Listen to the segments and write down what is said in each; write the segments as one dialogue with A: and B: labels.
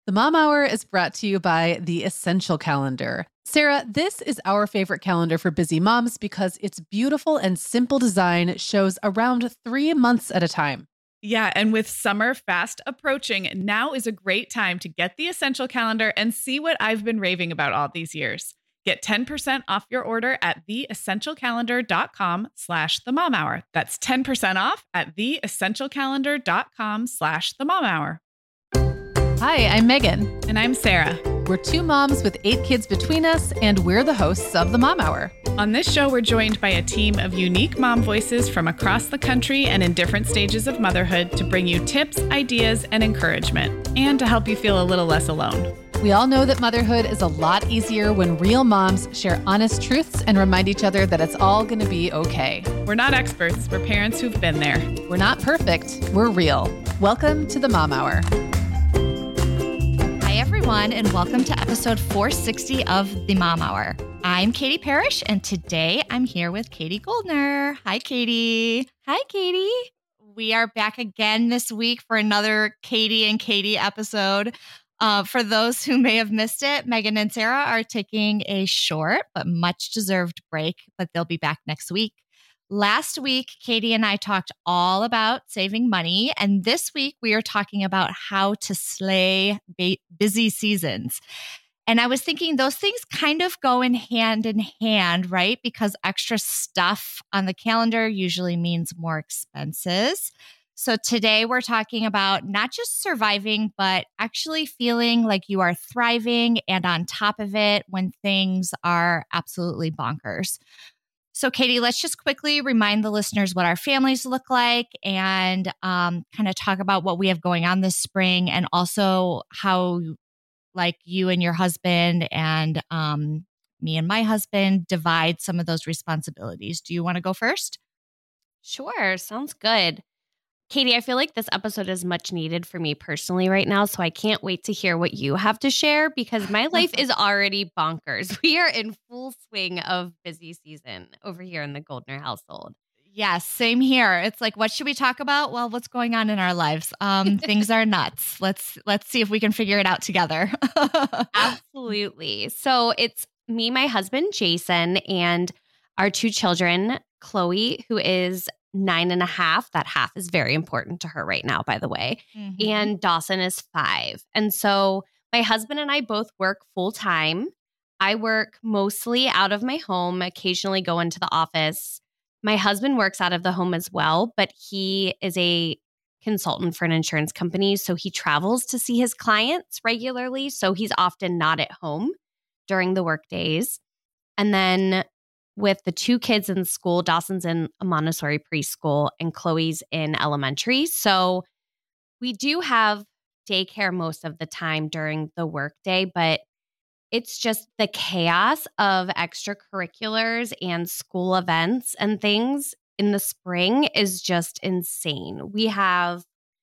A: The Mom Hour is brought to you by the Essential Calendar. Sarah, this is our favorite calendar for busy moms because its beautiful and simple design shows around 3 months at a time.
B: Yeah, and with summer fast approaching, now is a great time to get the Essential Calendar and see what I've been raving about all these years. Get 10% off your order at theessentialcalendar.com/themomhour. That's 10% off at theessentialcalendar.com/themomhour.
A: Hi, I'm Megan.
B: And I'm Sarah.
A: We're two moms with 8 kids between us, and we're the hosts of the Mom Hour.
B: On this show, we're joined by a team of unique mom voices from across the country and in different stages of motherhood to bring you tips, ideas, and encouragement, and to help you feel a little less alone.
A: We all know that motherhood is a lot easier when real moms share honest truths and remind each other that it's all going to be okay.
B: We're not experts, we're parents who've been there.
A: We're not perfect, we're real. Welcome to the Mom Hour.
C: Hi, everyone, and welcome to episode 460 of the Mom Hour. I'm Katie Parrish, and today I'm here with Katie Goldner. Hi, Katie.
D: Hi, Katie.
C: We are back again this week for another Katie and Katie episode. For those who may have missed it, Megan and Sarah are taking a short but much deserved break, but they'll be back next week. Last week, Katie and I talked all about saving money, and this week we are talking about how to slay busy seasons. And I was thinking those things kind of go in hand, right? Because extra stuff on the calendar usually means more expenses. So today we're talking about not just surviving, but actually feeling like you are thriving and on top of it when things are absolutely bonkers. So Katie, let's just quickly remind the listeners what our families look like and kind of talk about what we have going on this spring and also how like you and your husband and me and my husband divide some of those responsibilities. Do you want to go first?
D: Sure. Sounds good. Katie, I feel like this episode is much needed for me personally right now, so I can't wait to hear what you have to share because my life is already bonkers. We are in full swing of busy season over here in the Goldner household.
C: Yes, same here. It's like, what should we talk about? Well, what's going on in our lives? Things are nuts. Let's see if we can figure it out together.
D: Absolutely. So it's me, my husband, Jason, and our 2 children, Chloe, who is 9.5. That half is very important to her right now, by the way.
C: Mm-hmm.
D: And Dawson is 5. And so my husband and I both work full time. I work mostly out of my home, occasionally go into the office. My husband works out of the home as well, but he is a consultant for an insurance company. So he travels to see his clients regularly. So he's often not at home during the work days. And then with the 2 kids in school, Dawson's in a Montessori preschool and Chloe's in elementary. So we do have daycare most of the time during the workday, but it's just the chaos of extracurriculars and school events and things in the spring is just insane. We have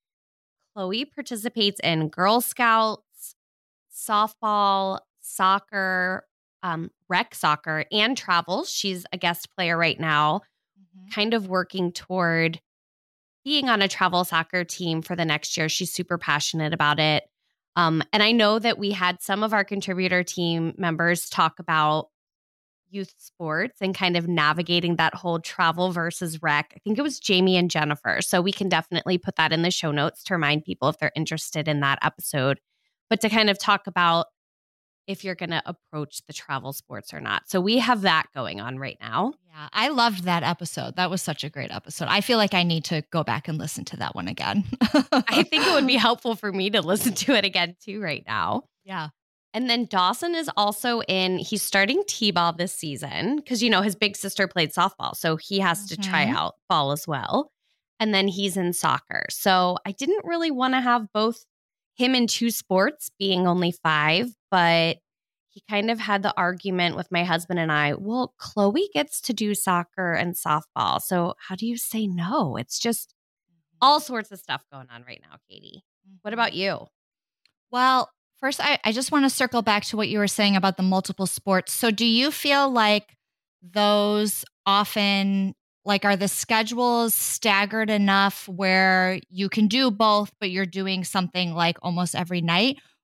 D: Chloe participates in Girl Scouts, softball, soccer, rec soccer, and travels. She's a guest player right now, kind of working toward being on a travel soccer team for the next year. She's super passionate about it. And I know that we had some of our contributor team members talk about youth sports and kind of navigating that whole travel versus rec. I think it was Jamie and Jennifer. So we can definitely put that in the show notes to remind people if they're interested in that episode, but to kind of talk about if you're going to approach the travel sports or not. So we have that going on right now.
C: Yeah, I loved that episode. That was such a great episode. I feel like I need to go back and listen to that one again.
D: I think it would be helpful for me to listen to it again too right now.
C: Yeah.
D: And then Dawson is also he's starting T-ball this season because, you know, his big sister played softball. So he has to try out ball as well. And then he's in soccer. So I didn't really want to have both him in 2 sports being only 5, but he kind of had the argument with my husband and I, well, Chloe gets to do soccer and softball. So how do you say no? It's just all sorts of stuff going on right now, Katie. What about you?
C: Well, first, I just want to circle back to what you were saying about the multiple sports. So do you feel like those often, like, are the schedules staggered enough where you can do both, but you're doing something like almost every night?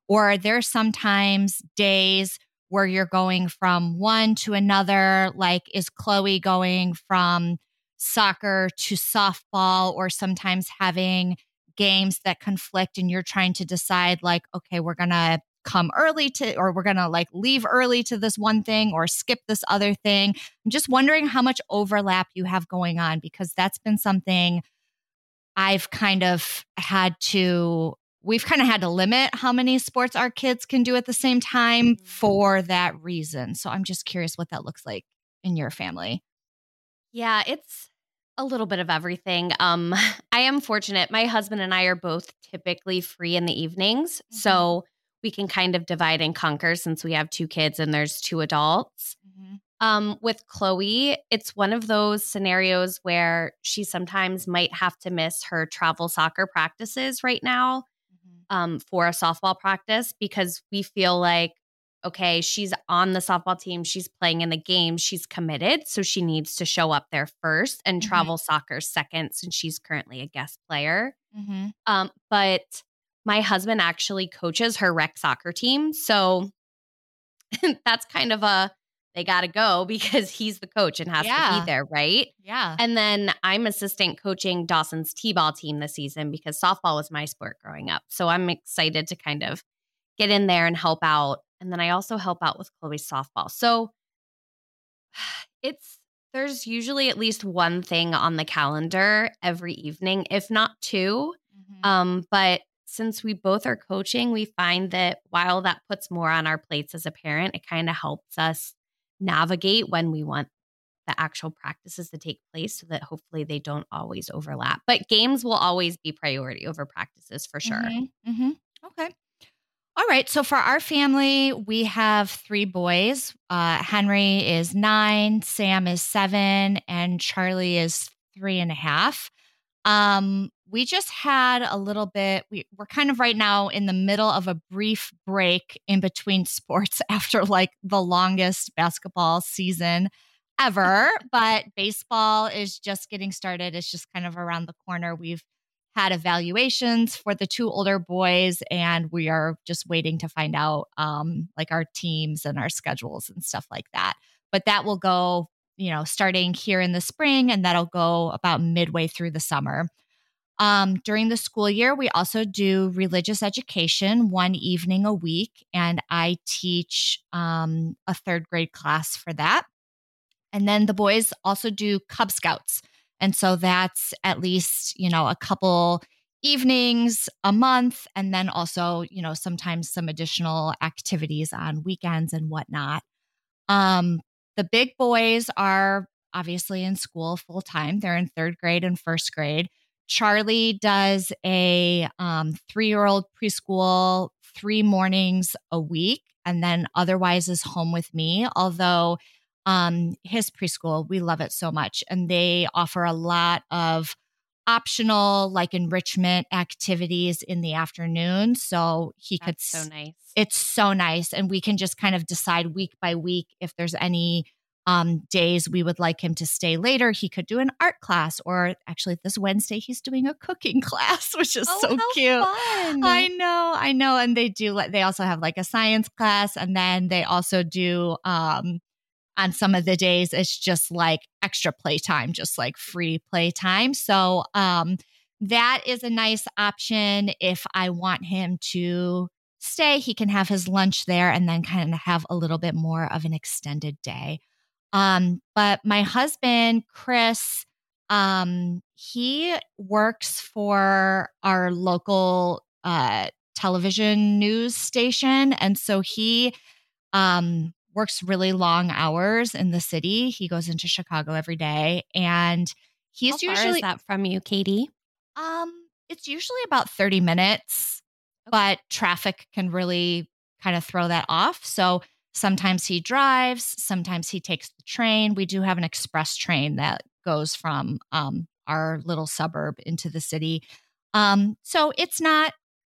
C: Or are there sometimes days where you're going from one to another? Like, is Chloe going from soccer to softball, or sometimes having games that conflict and you're trying to decide like, okay, we're going to come early to, or we're going to like leave early to this one thing or skip this other thing? I'm just wondering how much overlap you have going on, because that's been something we've kind of had to limit how many sports our kids can do at the same time for that reason. So I'm just curious what that looks like in your family.
D: Yeah, it's a little bit of everything. I am fortunate. My husband and I are both typically free in the evenings. So we can kind of divide and conquer since we have 2 kids and there's 2 adults. With Chloe, it's one of those scenarios where she sometimes might have to miss her travel soccer practices right now for a softball practice, because we feel like, okay, she's on the softball team, she's playing in the game, she's committed, so she needs to show up there first, and travel soccer second since she's currently a guest player. But my husband actually coaches her rec soccer team, so that's kind of they got to go because he's the coach and has to be there, right?
C: Yeah.
D: And then I'm assistant coaching Dawson's T-ball team this season because softball was my sport growing up. So I'm excited to kind of get in there and help out. And then I also help out with Chloe's softball. So there's usually at least one thing on the calendar every evening, if not 2. But since we both are coaching, we find that while that puts more on our plates as a parent, it kind of helps us navigate when we want the actual practices to take place so that hopefully they don't always overlap. But games will always be priority over practices for sure.
C: Okay. All right. So for our family, we have 3 boys. Henry is 9, Sam is 7, and Charlie is 3.5. We just had a little bit, we're kind of right now in the middle of a brief break in between sports after like the longest basketball season ever, but baseball is just getting started. It's just kind of around the corner. We've had evaluations for the 2 older boys, and we are just waiting to find out like our teams and our schedules and stuff like that. But that will go, starting here in the spring, and that'll go about midway through the summer. During the school year, we also do religious education 1 evening a week, and I teach a 3rd grade class for that. And then the boys also do Cub Scouts. And so that's at least, a couple evenings a month, and then also, sometimes some additional activities on weekends and whatnot. The big boys are obviously in school full time. They're in 3rd grade and 1st grade. Charlie does a 3-year-old preschool 3 mornings a week, and then otherwise is home with me. Although his preschool, we love it so much, and they offer a lot of optional like enrichment activities in the afternoon. So
D: That's so nice.
C: It's so nice, and we can just kind of decide week by week if there's any days we would like him to stay later. He could do an art class, or actually this Wednesday he's doing a cooking class, which is so cute.
D: Fun.
C: I know. And they also have like a science class, and then they also do on some of the days it's just like extra playtime, just like free playtime. So that is a nice option. If I want him to stay, he can have his lunch there and then kind of have a little bit more of an extended day. But my husband, Chris, he works for our local television news station. And so he works really long hours in the city. He goes into Chicago every day, and he's
D: How far is that from you, Katie?
C: It's usually about 30 minutes, but traffic can really kind of throw that off. So sometimes he drives, sometimes he takes the train. We do have an express train that goes from our little suburb into the city. So it's not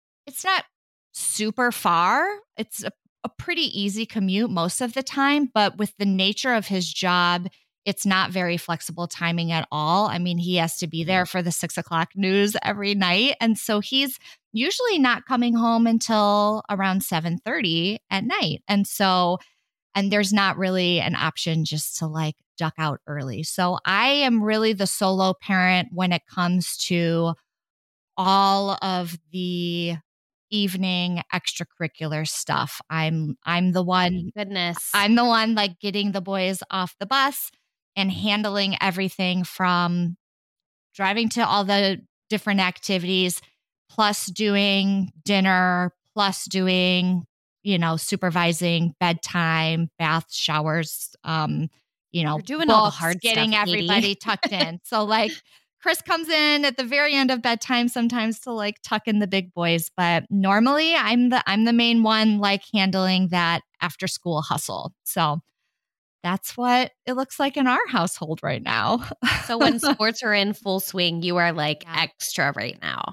C: super far. It's a pretty easy commute most of the time, but with the nature of his job, it's not very flexible timing at all. I mean, he has to be there for the 6:00 news every night. And so he's usually not coming home until around 7:30 at night. And there's not really an option just to like duck out early. So I am really the solo parent when it comes to all of the evening extracurricular stuff. I'm the one.
D: Goodness.
C: I'm the one like getting the boys off the bus and handling everything from driving to all the different activities, plus doing dinner, plus doing, supervising bedtime, bath, showers,
D: You're doing all the
C: books,
D: hard
C: getting
D: stuff,
C: everybody tucked in. So like Chris comes in at the very end of bedtime sometimes to like tuck in the big boys, but normally I'm the main one like handling that after school hustle. So that's what it looks like in our household right now.
D: So when sports are in full swing, you are like
C: Yeah.
D: extra right now.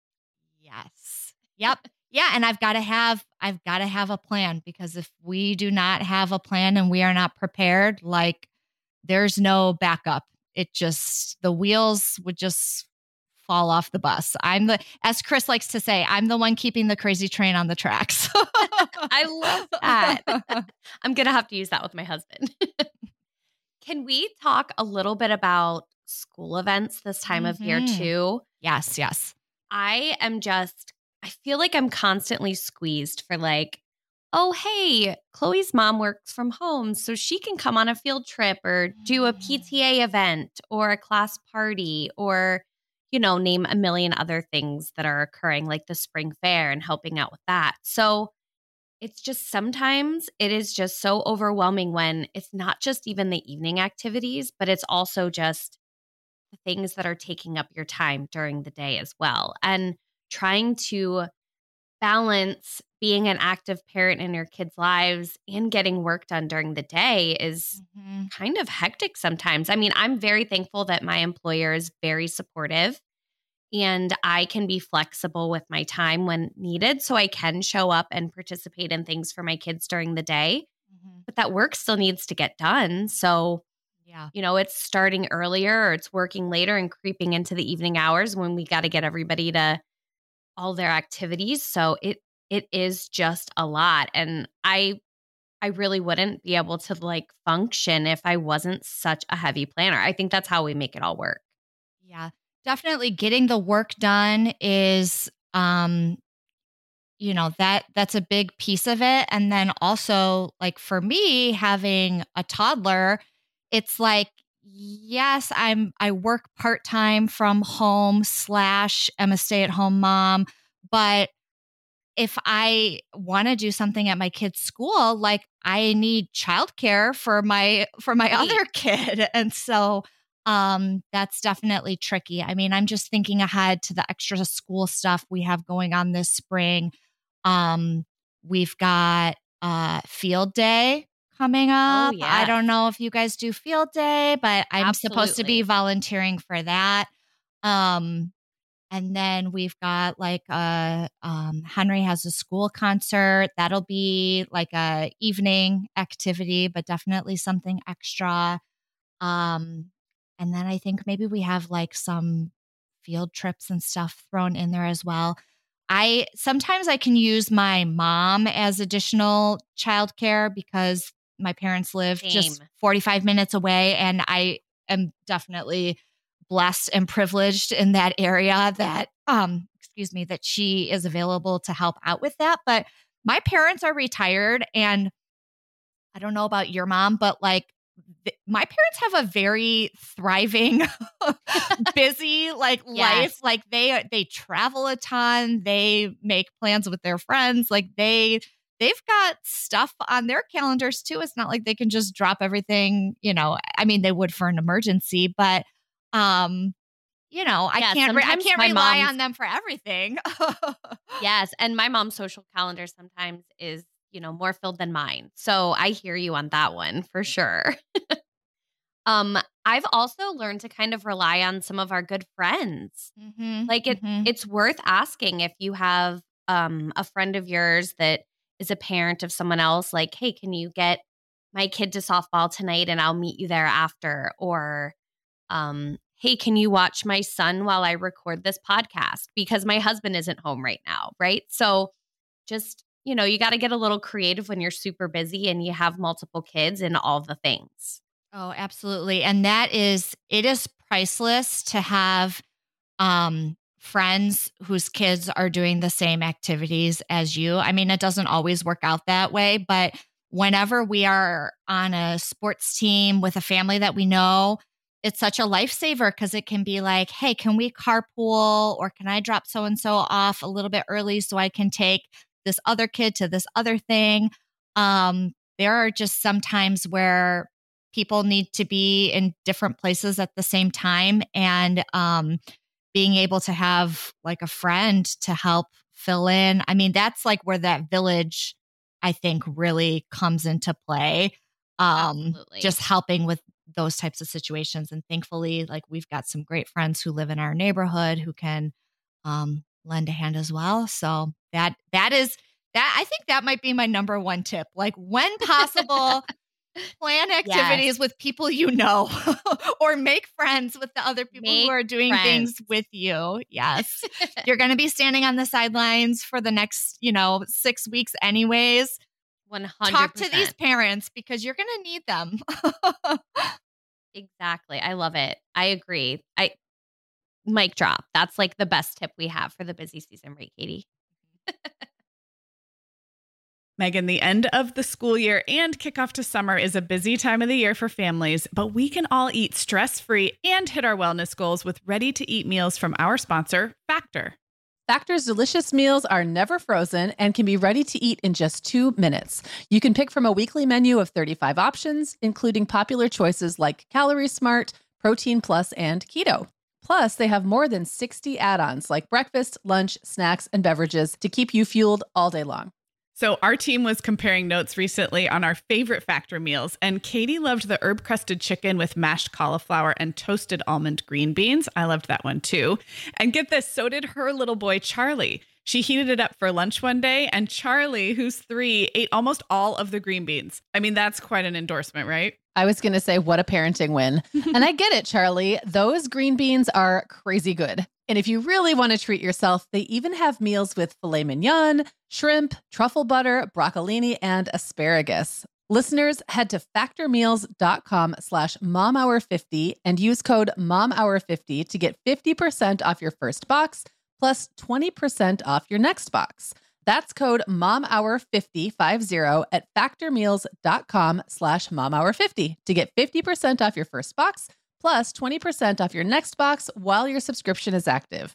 C: Yes. Yep. Yeah. And I've got to have a plan, because if we do not have a plan and we are not prepared, like there's no backup. The wheels would just fall off the bus. As Chris likes to say, I'm the one keeping the crazy train on the tracks.
D: I love that. I'm going to have to use that with my husband. Can we talk a little bit about school events this time of year too?
C: Yes. Yes.
D: I feel like I'm constantly squeezed for like, oh, hey, Chloe's mom works from home, so she can come on a field trip or do a PTA event or a class party or, name a million other things that are occurring, like the spring fair and helping out with that. So it's just sometimes it is just so overwhelming when it's not just even the evening activities, but it's also just the things that are taking up your time during the day as well. And trying to balance being an active parent in your kids' lives and getting work done during the day is kind of hectic sometimes. I mean, I'm very thankful that my employer is very supportive and I can be flexible with my time when needed, so I can show up and participate in things for my kids during the day. But that work still needs to get done. So, it's starting earlier or it's working later and creeping into the evening hours when we got to get everybody to all their activities. So it is just a lot. And I really wouldn't be able to like function if I wasn't such a heavy planner. I think that's how we make it all work.
C: Yeah, definitely getting the work done is, that's a big piece of it. And then also like for me having a toddler, it's like, yes, I work part-time from home / am a stay-at-home mom, but if I want to do something at my kid's school, like I need childcare for my other kid. And so that's definitely tricky. I mean, I'm just thinking ahead to the extra school stuff we have going on this spring. We've got field day coming up.
D: yes.
C: I don't know if you guys do field day, but I'm supposed to be volunteering for that. And then we've got like Henry has a school concert. That'll be like a evening activity, but definitely something extra. And then I think maybe we have like some field trips and stuff thrown in there as well. Sometimes I can use my mom as additional childcare because my parents live just 45 minutes away, and I am definitely blessed and privileged in that area that, that she is available to help out with that. But my parents are retired, and I don't know about your mom, but like my parents have a very thriving, busy life. Like they travel a ton. They make plans with their friends. Like they've got stuff on their calendars too. It's not like they can just drop everything, I mean, they would for an emergency, but I can't rely on them for everything.
D: Yes. And my mom's social calendar sometimes is, more filled than mine. So I hear you on that one for sure. I've also learned to kind of rely on some of our good friends. It's worth asking if you have a friend of yours that is a parent of someone else, like, hey, can you get my kid to softball tonight and I'll meet you there after. Or, hey, can you watch my son while I record this podcast? Because my husband isn't home right now, right? So just, you got to get a little creative when you're super busy and you have multiple kids and all the things.
C: Oh, absolutely. And it is priceless to have friends whose kids are doing the same activities as you. I mean, it doesn't always work out that way, but whenever we are on a sports team with a family that we know, it's such a lifesaver because it can be like, hey, can we carpool, or can I drop so-and-so off a little bit early so I can take this other kid to this other thing? There are just some times where people need to be in different places at the same time, and being able to have like a friend to help fill in. I mean, that's like where that village, I think, really comes into play. Just helping with those types of situations. And thankfully, like, we've got some great friends who live in our neighborhood who can lend a hand as well. So that I think that might be my number one tip. Like, when possible, plan activities with people or make friends with the other people who are doing things with you. Yes. You're going to be standing on the sidelines for the next, 6 weeks anyways.
D: 100%.
C: Talk to these parents because you're going to need them.
D: Exactly. I love it. I agree. Mic drop. That's like the best tip we have for the busy season, right, Katie?
B: Megan, the end of the school year and kickoff to summer is a busy time of the year for families, but we can all eat stress-free and hit our wellness goals with ready-to-eat meals from our sponsor, Factor.
A: Factor's delicious meals are never frozen and can be ready to eat in just 2 minutes. You can pick from a weekly menu of 35 options, including popular choices like Calorie Smart, Protein Plus, and Keto. Plus, they have more than 60 add-ons like breakfast, lunch, snacks, and beverages to keep you fueled all day long.
B: So our team was comparing notes recently on our favorite Factor meals, and Katie loved the herb-crusted chicken with mashed cauliflower and toasted almond green beans. I loved that one too. And get this, so did her little boy, Charlie. She heated it up for lunch one day, and Charlie, who's 3, ate almost all of the green beans. I mean, that's quite an endorsement, right?
A: I was going to say, what a parenting win. And I get it, Charlie. Those green beans are crazy good. And if you really want to treat yourself, they even have meals with filet mignon, shrimp, truffle butter, broccolini, and asparagus. Listeners, head to factormeals.com/momhour50 and use code momhour50 to get 50% off your first box plus 20% off your next box. That's code momhour50 at factormeals.com/momhour50 to get 50% off your first box plus 20% off your next box while your subscription is active.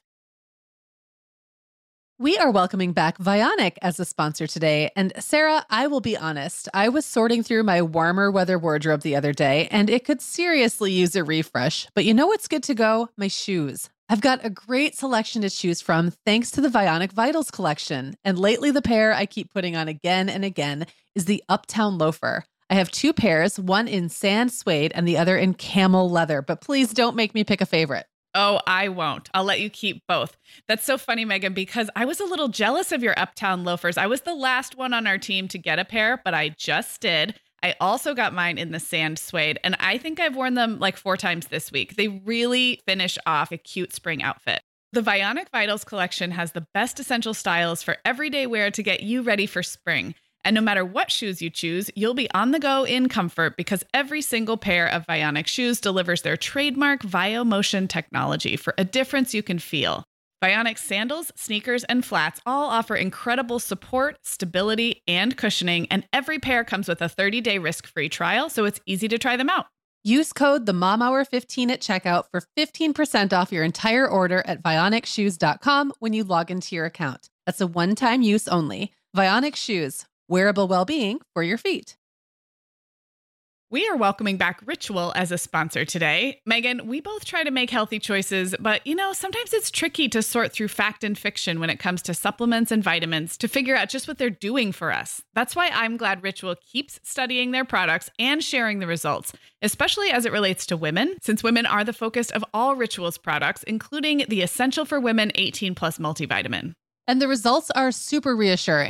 A: We are welcoming back Vionic as a sponsor today. And Sarah, I will be honest, I was sorting through my warmer weather wardrobe the other day, and it could seriously use a refresh. But you know what's good to go? My shoes. I've got a great selection to choose from thanks to the Vionic Vitals collection. And lately, the pair I keep putting on again and again is the Uptown Loafer. I have 2 pairs, one in sand suede and the other in camel leather, but please don't make me pick a favorite.
B: Oh, I won't. I'll let you keep both. That's so funny, Megan, because I was a little jealous of your Uptown loafers. I was the last one on our team to get a pair, but I just did. I also got mine in the sand suede, and I think I've worn them like 4 times this week. They really finish off a cute spring outfit. The Vionic Vitals collection has the best essential styles for everyday wear to get you ready for spring. And no matter what shoes you choose, you'll be on the go in comfort because every single pair of Vionic shoes delivers their trademark VioMotion technology for a difference you can feel. Vionic sandals, sneakers, and flats all offer incredible support, stability, and cushioning, and every pair comes with a 30-day risk-free trial, so it's easy to try them out.
A: Use code TheMomHour15 at checkout for 15% off your entire order at VionicShoes.com when you log into your account. That's a one-time use only. Vionic Shoes. Wearable well-being for your feet.
B: We are welcoming back Ritual as a sponsor today. Megan, we both try to make healthy choices, but sometimes it's tricky to sort through fact and fiction when it comes to supplements and vitamins to figure out just what they're doing for us. That's why I'm glad Ritual keeps studying their products and sharing the results, especially as it relates to women, since women are the focus of all Ritual's products, including the Essential for Women 18+ multivitamin.
A: And the results are super reassuring.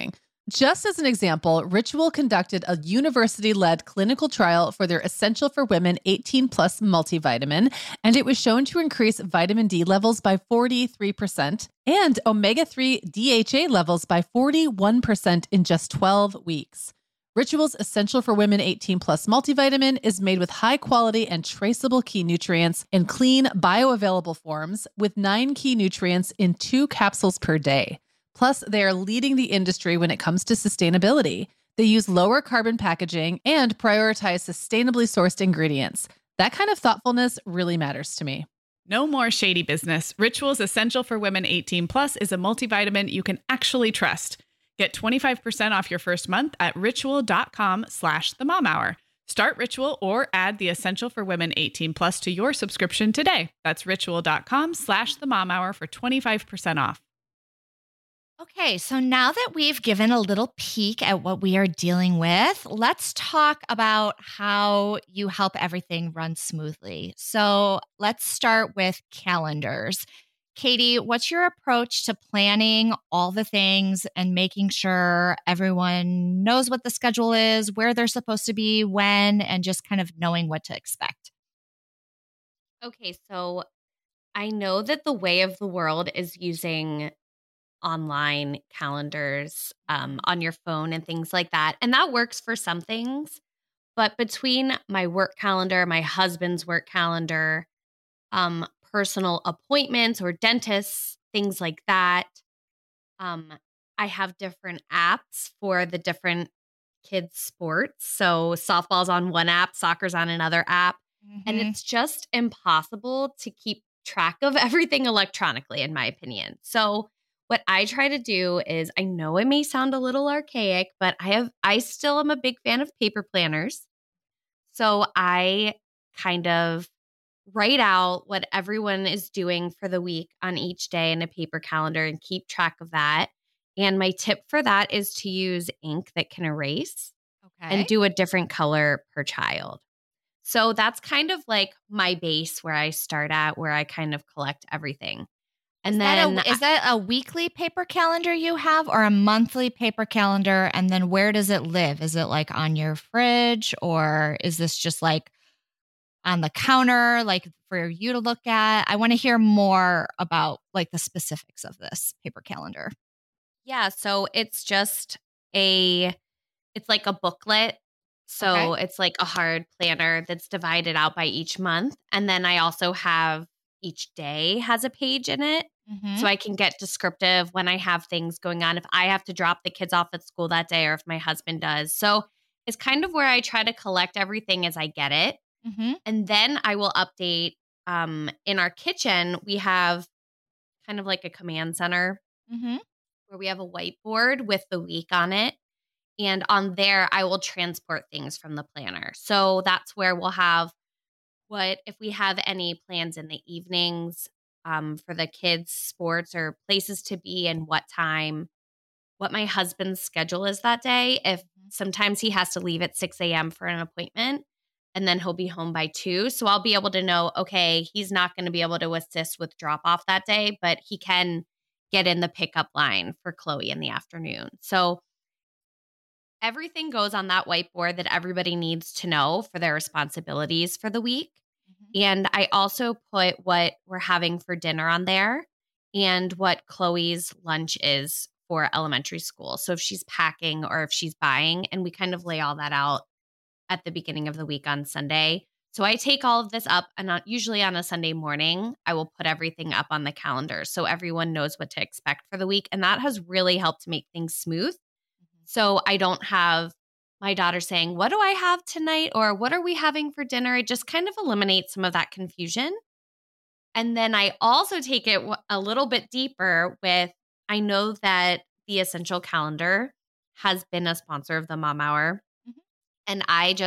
A: Just as an example, Ritual conducted a university-led clinical trial for their Essential for Women 18 Plus multivitamin, and it was shown to increase vitamin D levels by 43% and omega-3 DHA levels by 41% in just 12 weeks. Ritual's Essential for Women 18 Plus multivitamin is made with high quality and traceable key nutrients in clean, bioavailable forms with 9 key nutrients in 2 capsules per day. Plus, they are leading the industry when it comes to sustainability. They use lower carbon packaging and prioritize sustainably sourced ingredients. That kind of thoughtfulness really matters to me.
B: No more shady business. Ritual's Essential for Women 18 Plus is a multivitamin you can actually trust. Get 25% off your first month at ritual.com/themomhour. Start Ritual or add the Essential for Women 18 Plus to your subscription today. That's ritual.com/themomhour for 25% off.
C: Okay, so now that we've given a little peek at what we are dealing with, let's talk about how you help everything run smoothly. So let's start with calendars. Katie, what's your approach to planning all the things and making sure everyone knows what the schedule is, where they're supposed to be, when, and just kind of knowing what to expect?
D: Okay, so I know that the way of the world is using online calendars on your phone and things like that. And that works for some things. But between my work calendar, my husband's work calendar, personal appointments or dentists, things like that, I have different apps for the different kids' sports. So softball's on one app, soccer's on another app. And it's just impossible to keep track of everything electronically, in my opinion. So what I try to do is, I know it may sound a little archaic, but I still am a big fan of paper planners. So I kind of write out what everyone is doing for the week on each day in a paper calendar and keep track of that. And my tip for that is to use ink that can erase and do a different color per child. So that's kind of like my base where I start at, where I kind of collect everything. And
C: is that a weekly paper calendar you have or a monthly paper calendar? And then where does it live? Is it like on your fridge, or is this just like on the counter, like for you to look at? I want to hear more about like the specifics of this paper calendar.
D: Yeah, so it's like a booklet. So it's like a hard planner that's divided out by each month. And then I also have each day has a page in it. So I can get descriptive when I have things going on, if I have to drop the kids off at school that day or if my husband does. So it's kind of where I try to collect everything as I get it. And then I will update. In our kitchen, we have kind of like a command center where we have a whiteboard with the week on it. And on there, I will transport things from the planner. So that's where we'll have if we have any plans in the evenings for the kids' sports or places to be and what time, what my husband's schedule is that day. If sometimes he has to leave at 6 a.m. for an appointment and then he'll be home by 2. So I'll be able to know, okay, he's not going to be able to assist with drop off that day, but he can get in the pickup line for Chloe in the afternoon. So everything goes on that whiteboard that everybody needs to know for their responsibilities for the week. And I also put what we're having for dinner on there and what Chloe's lunch is for elementary school. So if she's packing or if she's buying, and we kind of lay all that out at the beginning of the week on Sunday. So I take all of this up, and usually on a Sunday morning, I will put everything up on the calendar so everyone knows what to expect for the week. And that has really helped make things smooth. So I don't have my daughter saying, what do I have tonight? Or what are we having for dinner? It just kind of eliminates some of that confusion. And then I also take it a little bit deeper with, I know that the Essential Calendar has been a sponsor of the Mom Hour. And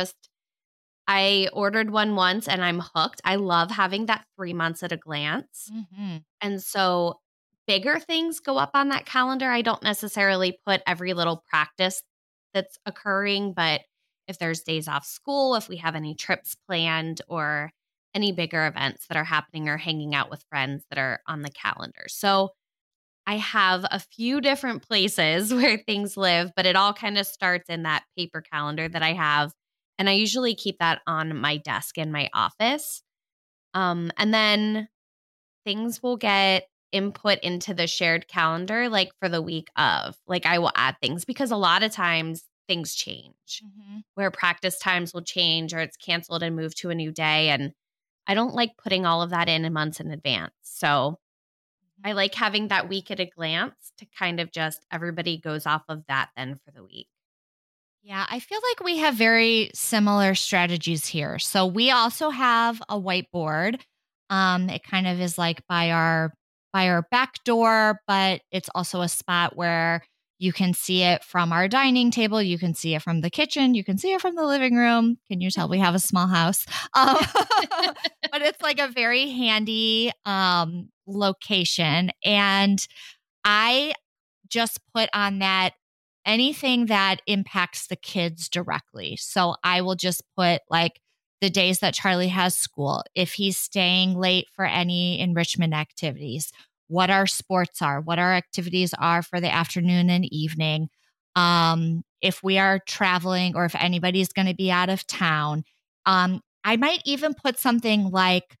D: I ordered one once and I'm hooked. I love having that 3 months at a glance. And so bigger things go up on that calendar. I don't necessarily put every little practice that's occurring, but if there's days off school, if we have any trips planned or any bigger events that are happening or hanging out with friends that are on the calendar. So I have a few different places where things live, but it all kind of starts in that paper calendar that I have. And I usually keep that on my desk in my office. And then things will get input into the shared calendar, like for the week of. Like I will add things because a lot of times things change where practice times will change or it's canceled and moved to a new day. And I don't like putting all of that in months in advance. So I like having that week at a glance to kind of just everybody goes off of that then for the week.
C: Yeah, I feel like we have very similar strategies here. So we also have a whiteboard. It kind of is like by our back door, but it's also a spot where you can see it from our dining table. You can see it from the kitchen. You can see it from the living room. Can you tell we have a small house? But it's like a very handy location. And I just put on that anything that impacts the kids directly. So I will just put like the days that Charlie has school, if he's staying late for any enrichment activities, what our sports are, what our activities are for the afternoon and evening. If we are traveling or if anybody's going to be out of town. I might even put something like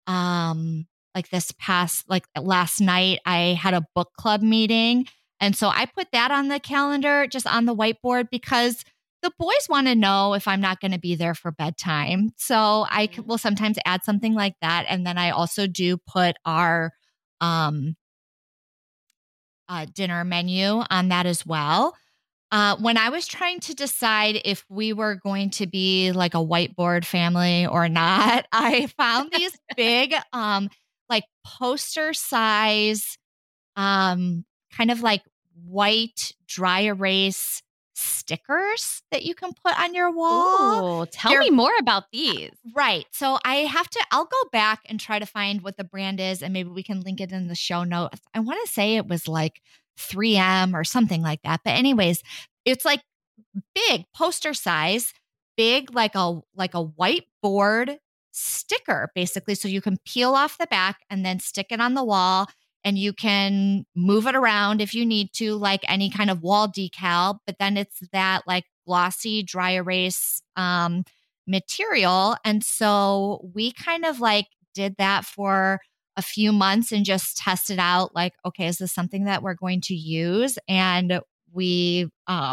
C: last night I had a book club meeting. And so I put that on the calendar, just on the whiteboard, because the boys want to know if I'm not going to be there for bedtime. So I will sometimes add something like that. And then I also do put our dinner menu on that as well. When I was trying to decide if we were going to be like a whiteboard family or not, I found these big, like poster size, kind of like white dry erase stickers that you can put on your wall.
D: Oh, tell me more about these.
C: Right. So I'll go back and try to find what the brand is and maybe we can link it in the show notes. I want to say it was like 3M or something like that. But anyways, it's like big poster size, big, like a whiteboard sticker, basically. So you can peel off the back and then stick it on the wall. And you can move it around if you need to, like any kind of wall decal. But then it's that like glossy dry erase material. And so we kind of like did that for a few months and just tested out like, okay, is this something that we're going to use? And we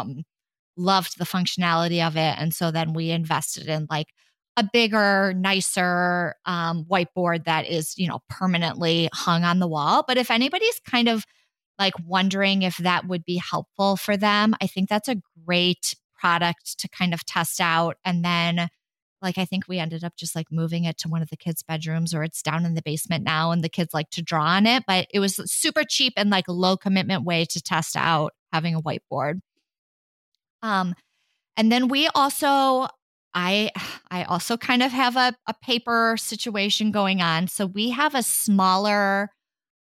C: loved the functionality of it. And so then we invested in like a bigger, nicer whiteboard that is, permanently hung on the wall. But if anybody's kind of like wondering if that would be helpful for them, I think that's a great product to kind of test out. And then like, I think we ended up just like moving it to one of the kids' bedrooms, or it's down in the basement now and the kids like to draw on it, but it was super cheap and like low commitment way to test out having a whiteboard. And then we also, I also kind of have a paper situation going on. So we have a smaller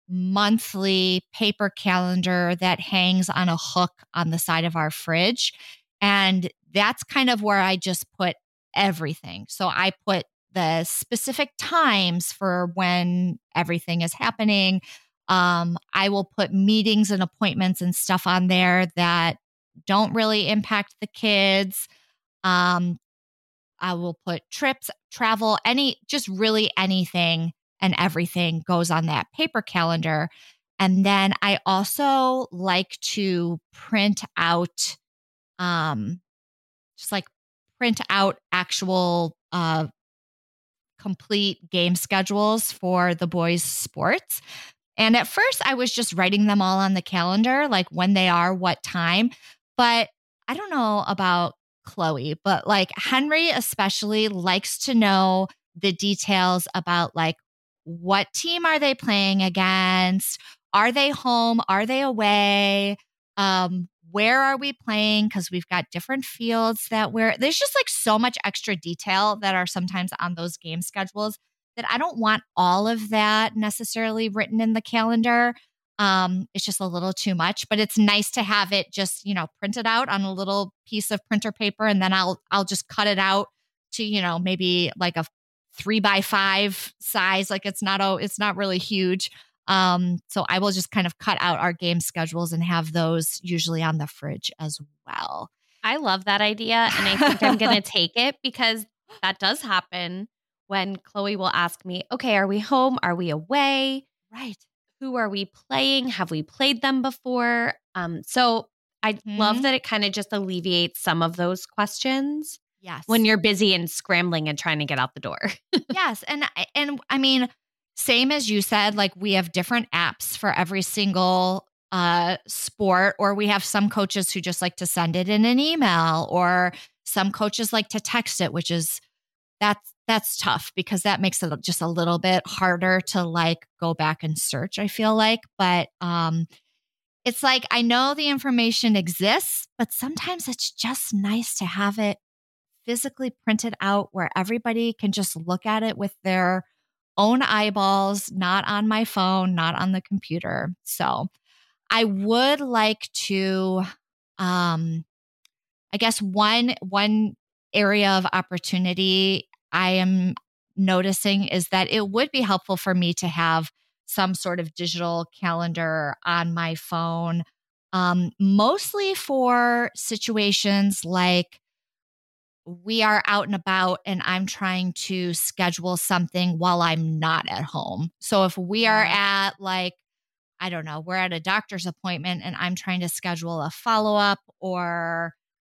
C: monthly paper calendar that hangs on a hook on the side of our fridge. And that's kind of where I just put everything. So I put the specific times for when everything is happening. I will put meetings and appointments and stuff on there that don't really impact the kids. I will put trips, travel, just really anything and everything goes on that paper calendar. And then I also like to print out, actual complete game schedules for the boys' sports. And at first I was just writing them all on the calendar, like when they are, what time. But I don't know about Chloe, but like Henry especially likes to know the details about like what team are they playing against? Are they home? Are they away? Where are we playing? Because we've got different fields there's just like so much extra detail that are sometimes on those game schedules that I don't want all of that necessarily written in the calendar. It's just a little too much, but it's nice to have it just, printed out on a little piece of printer paper. And then I'll just cut it out to, maybe like a 3x5 size. Like it's not really huge. So I will just kind of cut out our game schedules and have those usually on the fridge as well.
D: I love that idea. And I think I'm going to take it because that does happen when Chloe will ask me, okay, are we home? Are we away?
C: Right.
D: Who are we playing? Have we played them before? So I love that it kind of just alleviates some of those questions.
C: Yes.
D: When you're busy and scrambling and trying to get out the door.
C: Yes. And I mean, same as you said, like we have different apps for every single sport, or we have some coaches who just like to send it in an email, or some coaches like to text it, which is that's tough because that makes it just a little bit harder to like go back and search, I feel like. But it's like, I know the information exists, but sometimes it's just nice to have it physically printed out where everybody can just look at it with their own eyeballs, not on my phone, not on the computer. So I would like to, I guess one area of opportunity I am noticing is that it would be helpful for me to have some sort of digital calendar on my phone, mostly for situations like we are out and about and I'm trying to schedule something while I'm not at home. So if we are at like, I don't know, we're at a doctor's appointment and I'm trying to schedule a follow-up, or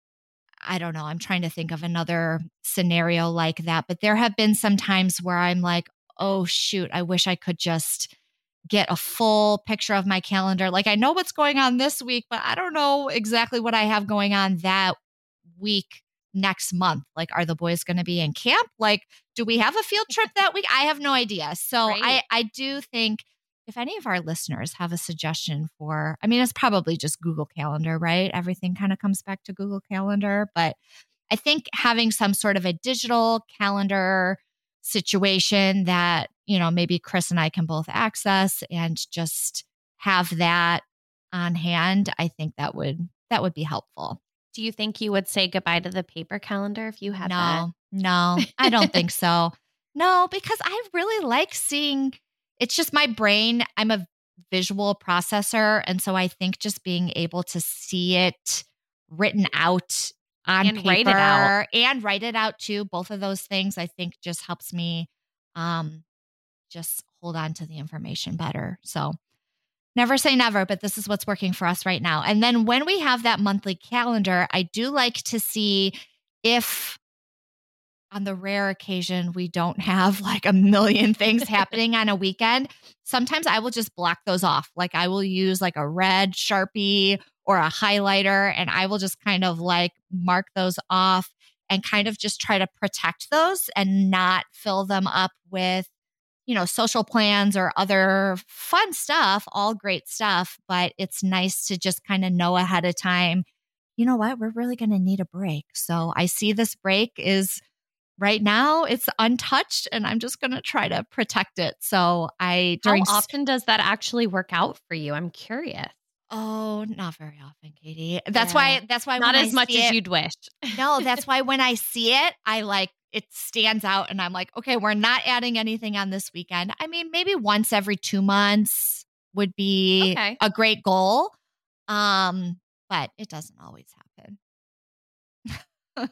C: I don't know, I'm trying to think of another scenario like that. But there have been some times where I'm like, oh shoot, I wish I could just get a full picture of my calendar. Like I know what's going on this week, but I don't know exactly what I have going on that week next month. Like, are the boys going to be in camp? Like, do we have a field trip that week? I have no idea. So
D: Right.
C: I do think if any of our listeners have a suggestion for, I mean, it's probably just Google Calendar, right? Everything kind of comes back to Google Calendar. But I think having some sort of a digital calendar situation that, you know, maybe Chris and I can both access and just have that on hand, I think that would be helpful.
D: Do you think you would say goodbye to the paper calendar if you had that?
C: No, I don't think so. No, because I really like seeing, it's just my brain. I'm a visual processor. And so I think just being able to see it written out on
D: And
C: paper
D: write it out.
C: and write it out too, both of those things, I think just helps me just hold on to the information better. So never say never, but this is what's working for us right now. And then when we have that monthly calendar, I do like to see if on the rare occasion we don't have like a million things happening on a weekend. Sometimes I will just block those off. Like I will use like a red Sharpie or a highlighter, and I will just kind of like mark those off and kind of just try to protect those and not fill them up with, you know, social plans or other fun stuff, all great stuff. But it's nice to just kind of know ahead of time, you know what, we're really going to need a break. So I see this break is right now, it's untouched and I'm just going to try to protect it. So
D: How often does that actually work out for you? I'm curious.
C: Oh, not very often, Katie. That's why
D: Not as much as you'd wish.
C: No, that's why when I see it, I like it stands out and I'm like, okay, we're not adding anything on this weekend. I mean, maybe once every 2 months would be a great goal. But it doesn't always happen.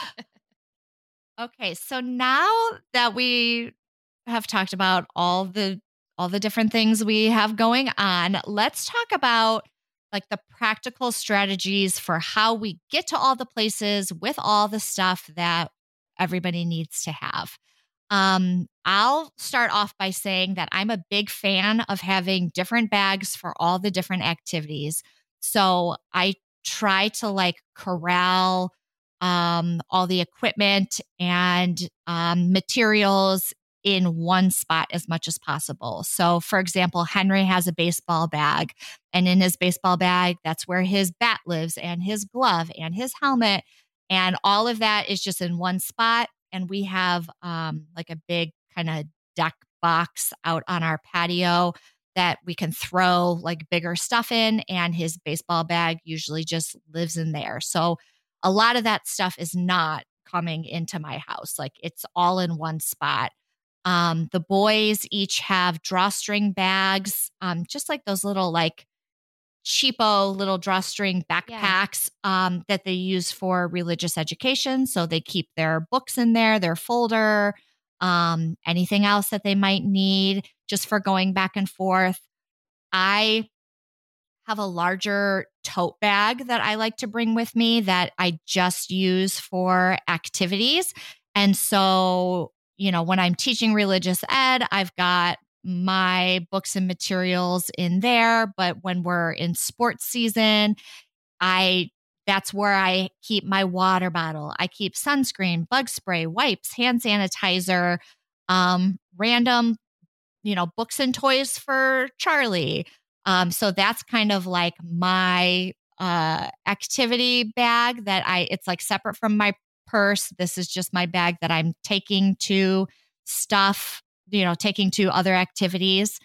C: Okay, so now that we have talked about all the different things we have going on, let's talk about like the practical strategies for how we get to all the places with all the stuff that everybody needs to have. I'll start off by saying that I'm a big fan of having different bags for all the different activities. So I try to like corral all the equipment and materials in one spot as much as possible. So for example, Henry has a baseball bag, and in his baseball bag, that's where his bat lives and his glove and his helmet. And all of that is just in one spot. And we have like a big kind of deck box out on our patio that we can throw like bigger stuff in. And his baseball bag usually just lives in there. So a lot of that stuff is not coming into my house. Like it's all in one spot. The boys each have drawstring bags, just like those little like cheapo little drawstring backpacks that they use for religious education. So they keep their books in there, their folder, anything else that they might need just for going back and forth. I have a larger tote bag that I like to bring with me that I just use for activities. And so, when I'm teaching religious ed, I've got my books and materials in there. But when we're in sports season, that's where I keep my water bottle. I keep sunscreen, bug spray, wipes, hand sanitizer, random, books and toys for Charlie. So that's kind of like my activity bag that it's like separate from my purse. This is just my bag that I'm taking to stuff, taking to other activities.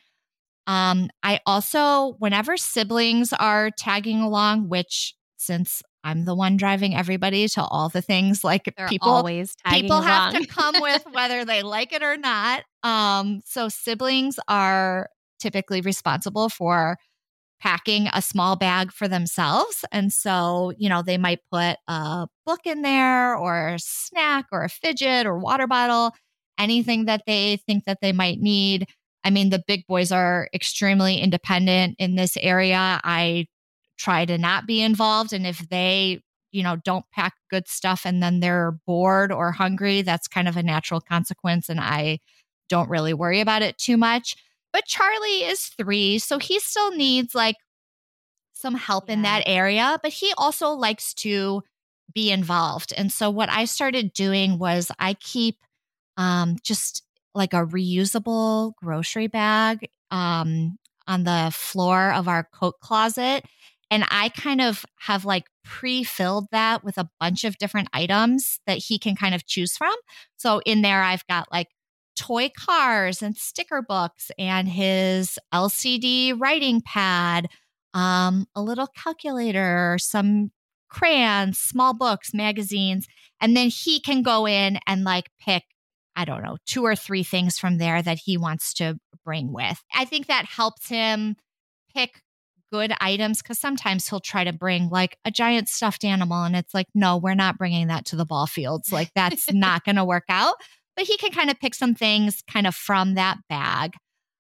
C: I also, whenever siblings are tagging along, which since I'm the one driving everybody to all the things, like
D: They're
C: people
D: always tagging
C: have
D: along.
C: to come with whether they like it or not. So siblings are typically responsible for packing a small bag for themselves. And so, they might put a book in there or a snack or a fidget or water bottle, anything that they think that they might need. I mean, the big boys are extremely independent in this area. I try to not be involved. And if they, don't pack good stuff and then they're bored or hungry, that's kind of a natural consequence. And I don't really worry about it too much. But Charlie is 3, so he still needs like some help in that area, but he also likes to be involved. And so what I started doing was I keep just like a reusable grocery bag on the floor of our coat closet. And I kind of have like pre-filled that with a bunch of different items that he can kind of choose from. So in there, I've got like toy cars and sticker books and his LCD writing pad, a little calculator, some crayons, small books, magazines. And then he can go in and like pick, I don't know, 2 or 3 things from there that he wants to bring with. I think that helps him pick good items because sometimes he'll try to bring like a giant stuffed animal and it's like, no, we're not bringing that to the ball fields. Like that's not going to work out. But he can kind of pick some things kind of from that bag.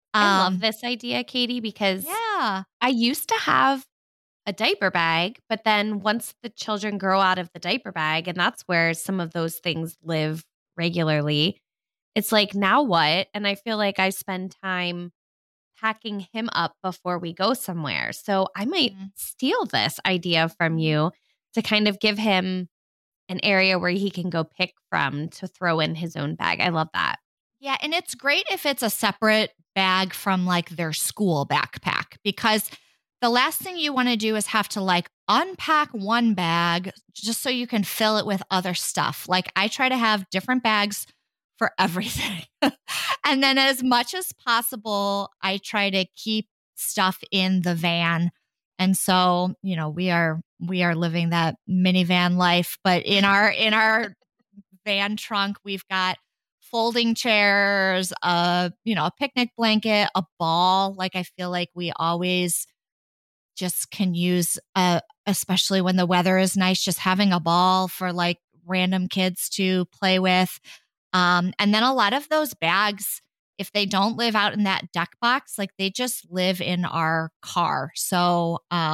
D: I love this idea, Katie, because I used to have a diaper bag, but then once the children grow out of the diaper bag, and that's where some of those things live regularly, it's like, now what? And I feel like I spend time packing him up before we go somewhere. So I might steal this idea from you to kind of give him an area where he can go pick from to throw in his own bag. I love that.
C: Yeah. And it's great if it's a separate bag from like their school backpack, because the last thing you want to do is have to like unpack one bag just so you can fill it with other stuff. Like I try to have different bags for everything. And then as much as possible, I try to keep stuff in the van. And so, we are living that minivan life, but in our van trunk, we've got folding chairs, a picnic blanket, a ball. Like I feel like we always just can use, especially when the weather is nice, just having a ball for like random kids to play with. And then a lot of those bags, if they don't live out in that deck box, like they just live in our car. So,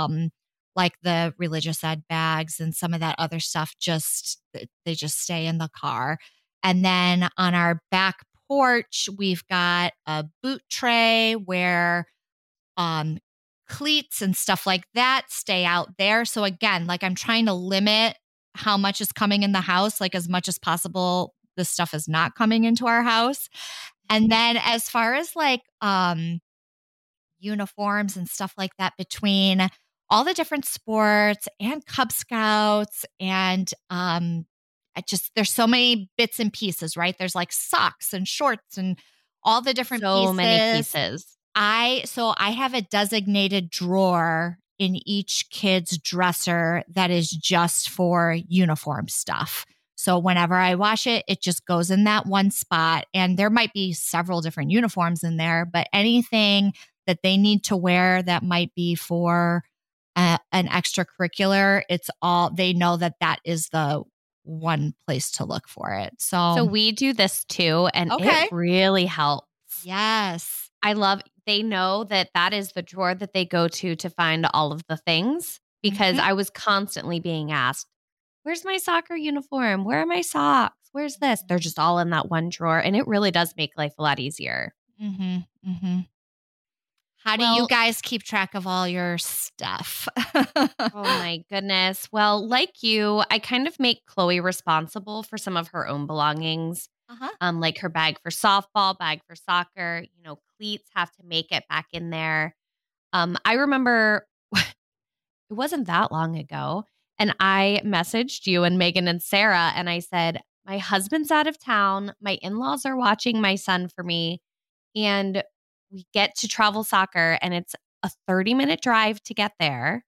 C: like the religious ed bags and some of that other stuff, they just stay in the car. And then on our back porch, we've got a boot tray where cleats and stuff like that stay out there. So again, like I'm trying to limit how much is coming in the house, like as much as possible, this stuff is not coming into our house. And then as far as like uniforms and stuff like that, between all the different sports and Cub Scouts and there's so many bits and pieces, right? There's like socks and shorts and all the different pieces.
D: So many pieces.
C: So I have a designated drawer in each kid's dresser that is just for uniform stuff. So whenever I wash it, it just goes in that one spot. And there might be several different uniforms in there, but anything that they need to wear that might be for an extracurricular, it's all, they know that that is the one place to look for it.
D: So we do this too, and
C: Okay.
D: it really helps.
C: Yes.
D: I love, they know that that is the drawer that they go to find all of the things, because I was constantly being asked, where's my soccer uniform? Where are my socks? Where's this? They're just all in that one drawer, and it really does make life a lot easier.
C: Mm-hmm. Mm-hmm. How do you guys keep track of all your stuff?
D: Oh my goodness. Well, like you, I kind of make Chloe responsible for some of her own belongings. Like her bag for softball, bag for soccer, cleats have to make it back in there. I remember it wasn't that long ago, and I messaged you and Megan and Sarah, and I said, my husband's out of town. My in-laws are watching my son for me, and we get to travel soccer, and it's a 30-minute drive to get there.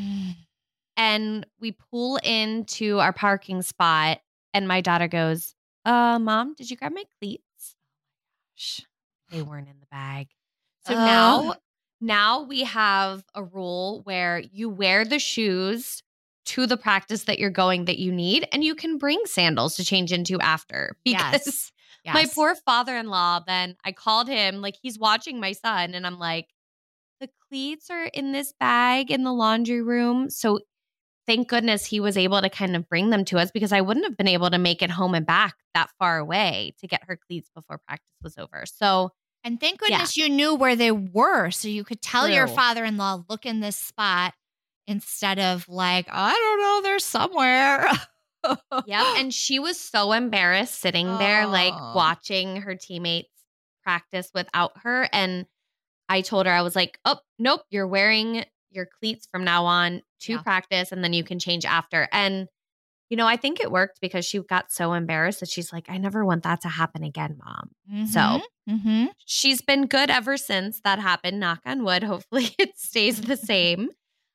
D: And we pull into our parking spot, and my daughter goes, Mom, did you grab my cleats? Shh, they weren't in the bag. So now we have a rule where you wear the shoes to the practice that you're going that you need, and you can bring sandals to change into after. Because my poor father-in-law, then I called him, like, he's watching my son, and I'm like, the cleats are in this bag in the laundry room. So thank goodness he was able to kind of bring them to us, because I wouldn't have been able to make it home and back that far away to get her cleats before practice was over. So,
C: and thank goodness you knew where they were, so you could tell your
D: True.
C: father-in-law, look in this spot, instead of like, I don't know, they're somewhere.
D: Yep. And she was so embarrassed sitting there, like watching her teammates practice without her. And I told her, I was like, oh, nope, you're wearing your cleats from now on to practice, and then you can change after. And, I think it worked, because she got so embarrassed that she's like, I never want that to happen again, Mom. So she's been good ever since that happened. Knock on wood. Hopefully it stays the same.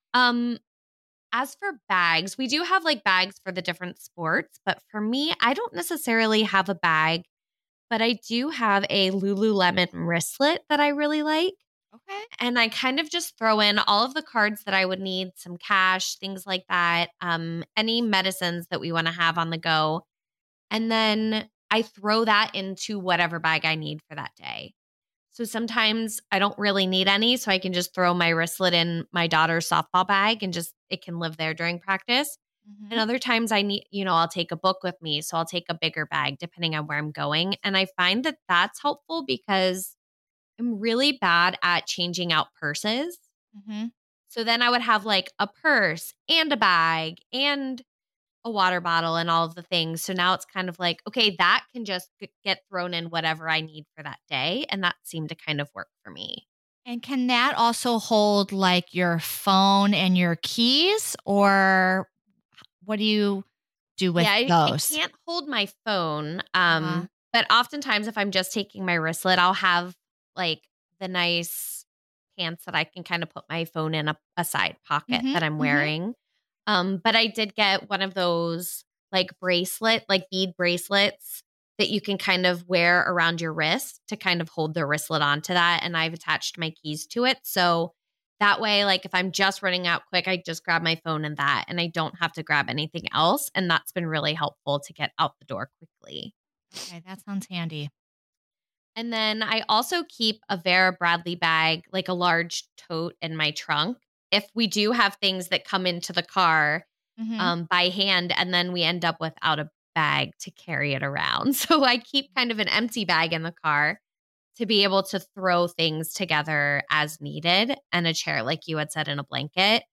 D: As for bags, we do have like bags for the different sports, but for me, I don't necessarily have a bag, but I do have a Lululemon wristlet that I really like.
C: Okay.
D: And I kind of just throw in all of the cards that I would need, some cash, things like that, any medicines that we want to have on the go. And then I throw that into whatever bag I need for that day. So sometimes I don't really need any, so I can just throw my wristlet in my daughter's softball bag, and just it can live there during practice. And other times I need, I'll take a book with me, so I'll take a bigger bag depending on where I'm going. And I find that that's helpful, because I'm really bad at changing out purses. So then I would have like a purse and a bag and a water bottle and all of the things. So now it's kind of like, okay, that can just get thrown in whatever I need for that day. And that seemed to kind of work for me.
C: And can that also hold like your phone and your keys, or what do you do with those?
D: I can't hold my phone. But oftentimes if I'm just taking my wristlet, I'll have like the nice pants that I can kind of put my phone in a side pocket that I'm wearing. But I did get one of those like bead bracelets that you can kind of wear around your wrist to kind of hold the wristlet onto that. And I've attached my keys to it. So that way, like if I'm just running out quick, I just grab my phone and that, and I don't have to grab anything else. And that's been really helpful to get out the door quickly.
C: Okay, that sounds handy.
D: And then I also keep a Vera Bradley bag, like a large tote, in my trunk. If we do have things that come into the car by hand, and then we end up without a bag to carry it around. So I keep kind of an empty bag in the car to be able to throw things together as needed, and a chair, like you had said, and a blanket.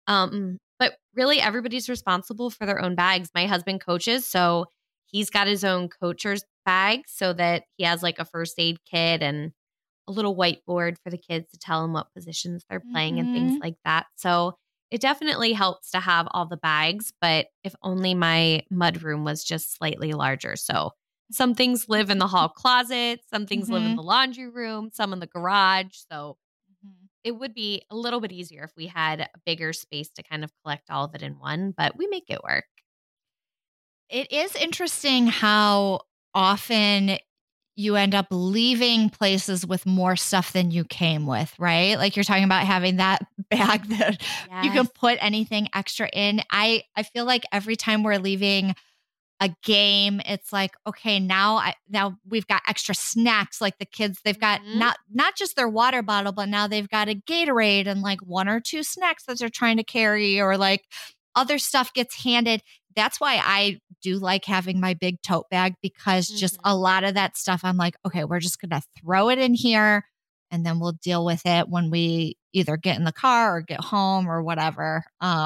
D: But really, everybody's responsible for their own bags. My husband coaches, so he's got his own coacher's bag, so that he has like a first aid kit and a little whiteboard for the kids to tell them what positions they're playing and things like that. So it definitely helps to have all the bags, but if only my mudroom was just slightly larger. So some things live in the hall closet, some things live in the laundry room, some in the garage. So it would be a little bit easier if we had a bigger space to kind of collect all of it in one, but we make it work.
C: It is interesting how often you end up leaving places with more stuff than you came with, right? Like you're talking about having that bag that you can
D: Yes.
C: put anything extra in. I feel like every time we're leaving a game, it's like, okay, now we've got extra snacks. Like the kids, they've got
D: Mhm.
C: not just their water bottle, but now they've got a Gatorade and like one or two snacks that they're trying to carry, or like other stuff gets handed. That's why I do like having my big tote bag, because just a lot of that stuff, I'm like, okay, we're just gonna throw it in here and then we'll deal with it when we either get in the car or get home or whatever.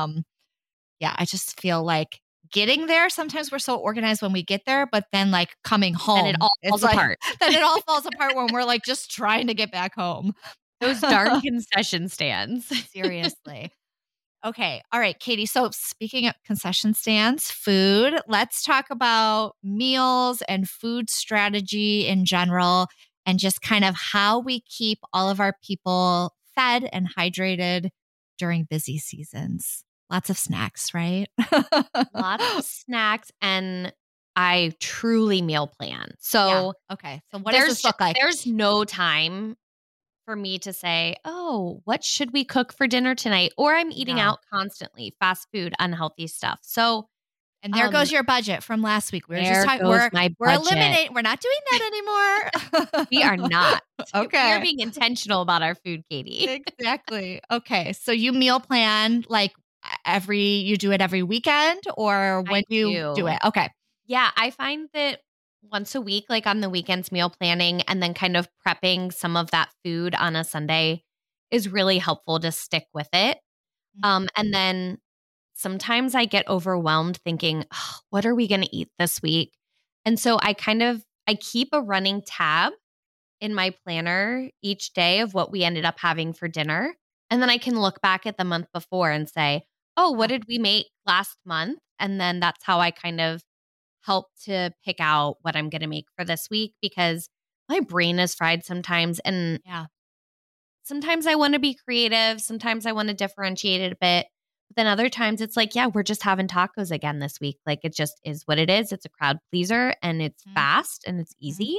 C: Yeah, I just feel like getting there, sometimes we're so organized when we get there, but then like coming home,
D: And it all
C: it's
D: falls
C: like,
D: apart.
C: then it all falls apart when we're like just trying to get back home.
D: Those darn concession stands.
C: Seriously. Okay. All right, Katie. So speaking of concession stands, food, let's talk about meals and food strategy in general, and just kind of how we keep all of our people fed and hydrated during busy seasons. Lots of snacks, right?
D: Lots of snacks, and I truly meal plan.
C: Yeah.
D: So
C: Okay. So what does this look like?
D: there's no time for me to say, oh, what should we cook for dinner tonight? Or I'm eating
C: No.
D: out constantly, fast food, unhealthy stuff. So
C: And there goes your budget from last week. We were just
D: there
C: talking.
D: goes my
C: We're
D: budget.
C: eliminating. We're not doing that anymore.
D: We are not.
C: Okay.
D: We're being intentional about our food, Katie.
C: Exactly. Okay. So you meal plan like you do it every weekend, or when
D: I
C: you do
D: do.
C: it? Okay.
D: Yeah, I find that once a week, like on the weekends, meal planning and then kind of prepping some of that food on a Sunday is really helpful to stick with it. And then sometimes I get overwhelmed thinking, "Oh, what are we going to eat this week?" And so I keep a running tab in my planner each day of what we ended up having for dinner. And then I can look back at the month before and say, oh, what did we make last month? And then that's how I kind of help to pick out what I'm going to make for this week, because my brain is fried sometimes. And
C: Yeah.
D: sometimes I want to be creative. Sometimes I want to differentiate it a bit. But then other times it's like, yeah, we're just having tacos again this week. Like it just is what it is. It's a crowd pleaser and it's fast and it's easy.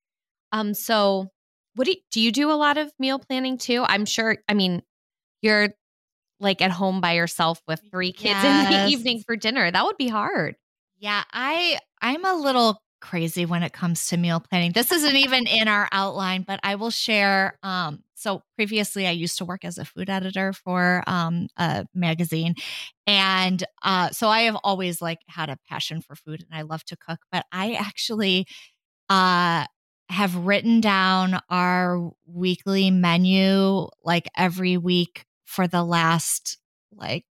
D: So what do you do a lot of meal planning too? I'm sure, I mean, you're like at home by yourself with 3 kids in the
C: Yes.
D: evening for dinner. That would be hard.
C: Yeah, I'm a little crazy when it comes to meal planning. This isn't even in our outline, but I will share. So previously I used to work as a food editor for a magazine. And so I have always like had a passion for food and I love to cook, but I actually have written down our weekly menu like every week for the last like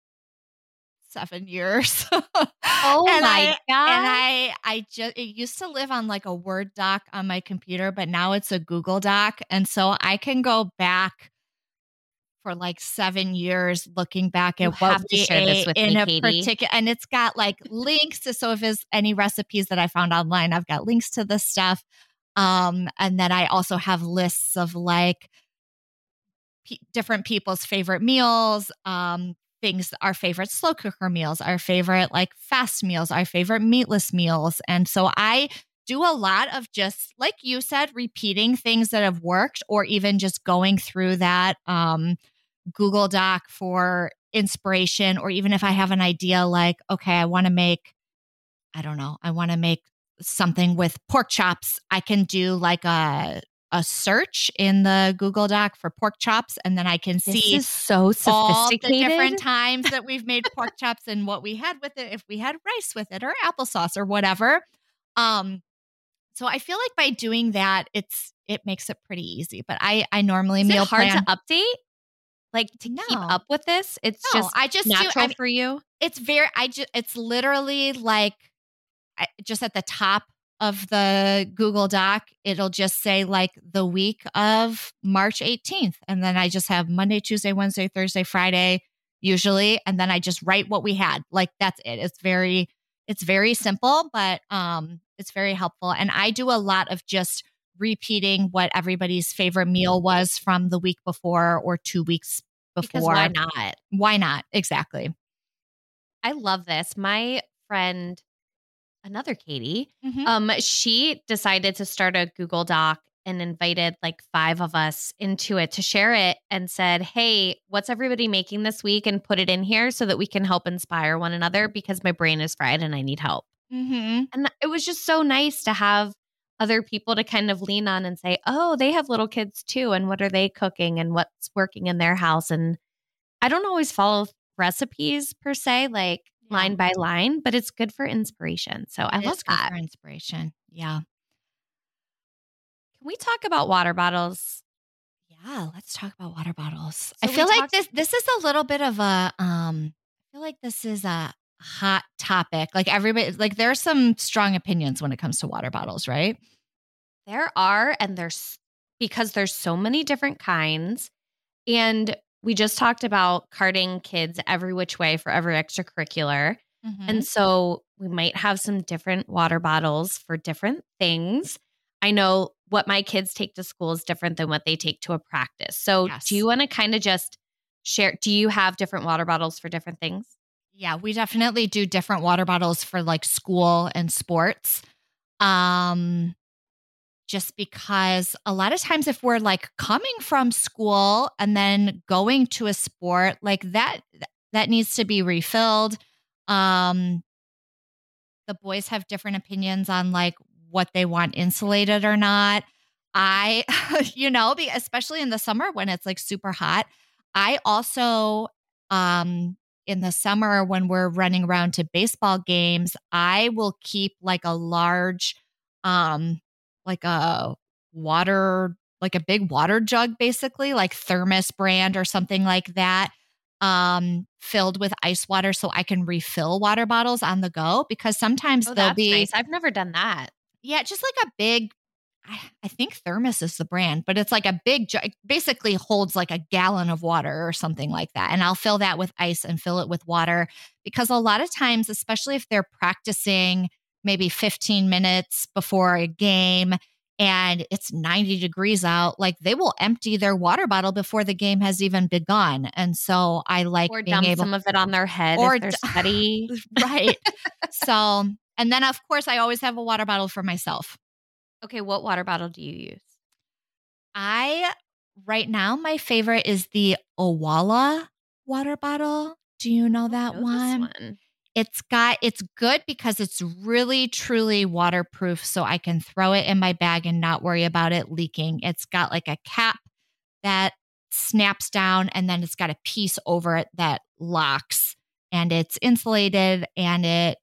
C: 7 years.
D: Oh
C: And
D: my God.
C: I just, it used to live on like a Word doc on my computer, but now it's a Google Doc. And so I can go back for like 7 years looking back
D: You
C: at what
D: have to
C: we
D: share this
C: ate
D: with
C: in
D: me,
C: a
D: Katie.
C: particular, and it's got like links to, so if there's any recipes that I found online, I've got links to this stuff. And then I also have lists of like different people's favorite meals, things, our favorite slow cooker meals, our favorite like fast meals, our favorite meatless meals. And so I do a lot of just, like you said, repeating things that have worked, or even just going through that Google Doc for inspiration. Or even if I have an idea like, okay, I want to make something with pork chops, I can do like a search in the Google Doc for pork chops, and then I can
D: This
C: see
D: is so
C: all the
D: sophisticated.
C: different times that we've made pork chops and what we had with it, if we had rice with it or applesauce or whatever. So I feel like by doing that, it makes it pretty easy. But I normally
D: Is
C: meal
D: it hard
C: plan.
D: to update? Like to keep
C: No.
D: up with this? It's
C: No, I just do-
D: natural
C: I mean,
D: for you?
C: It's literally like just at the top of the Google Doc, it'll just say like the week of March 18th. And then I just have Monday, Tuesday, Wednesday, Thursday, Friday, usually. And then I just write what we had. Like that's it. It's very simple, but it's very helpful. And I do a lot of just repeating what everybody's favorite meal was from the week before or 2 weeks before.
D: Because why not?
C: Why not? Exactly.
D: I love this. My friend another Katie,
C: Mhm.
D: she decided to start a Google Doc and invited like 5 of us into it to share it and said, hey, what's everybody making this week? And put it in here so that we can help inspire one another because my brain is fried and I need help.
C: Mhm.
D: And it was just so nice to have other people to kind of lean on and say, oh, they have little kids too. And what are they cooking and what's working in their house? And I don't always follow recipes per se, like
C: Yeah.
D: line by line, but it's good for inspiration. So I
C: It
D: love
C: is good
D: that.
C: for inspiration. Yeah.
D: Can we talk about water bottles?
C: Yeah, let's talk about water bottles. I
D: So we
C: feel like
D: talked-
C: this is a little bit of a I feel like this is a hot topic. Like everybody like there are some strong opinions when it comes to water bottles, right?
D: There are, and there's because there's so many different kinds. And we just talked about carting kids every which way for every extracurricular. And so we might have some different water bottles for different things. I know what my kids take to school is different than what they take to a practice. So
C: Yes.
D: do you want to kind of just share? Do you have different water bottles for different things?
C: Yeah, we definitely do different water bottles for like school and sports. Um just because a lot of times if we're like coming from school and then going to a sport like that needs to be refilled. Um the boys have different opinions on like what they want insulated or not. I especially in the summer when it's like super hot. I also in the summer when we're running around to baseball games, I will keep like a large like a water like a big water jug basically, like Thermos brand or something like that, filled with ice water so I can refill water bottles on the go because sometimes
D: Oh,
C: they'll
D: that's
C: be
D: nice. I've never done that.
C: yeah, just like a big I think Thermos is the brand, but it's like a big jug. It basically holds like a gallon of water or something like that. And I'll fill that with ice and fill it with water because a lot of times, especially if they're practicing maybe 15 minutes before a game and it's 90 degrees out, like they will empty their water bottle before the game has even begun. And so I like
D: Or
C: being
D: dump
C: able
D: some of it on their head
C: or
D: if they're sweaty.
C: right. So, and then of course I always have a water bottle for myself.
D: Okay, what water bottle do you use?
C: Right now, my favorite is the Owala water bottle. Do you know that
D: Know
C: one?
D: this one.
C: It's good because it's really, truly waterproof. So I can throw it in my bag and not worry about it leaking. It's got like a cap that snaps down and then it's got a piece over it that locks and it's insulated and it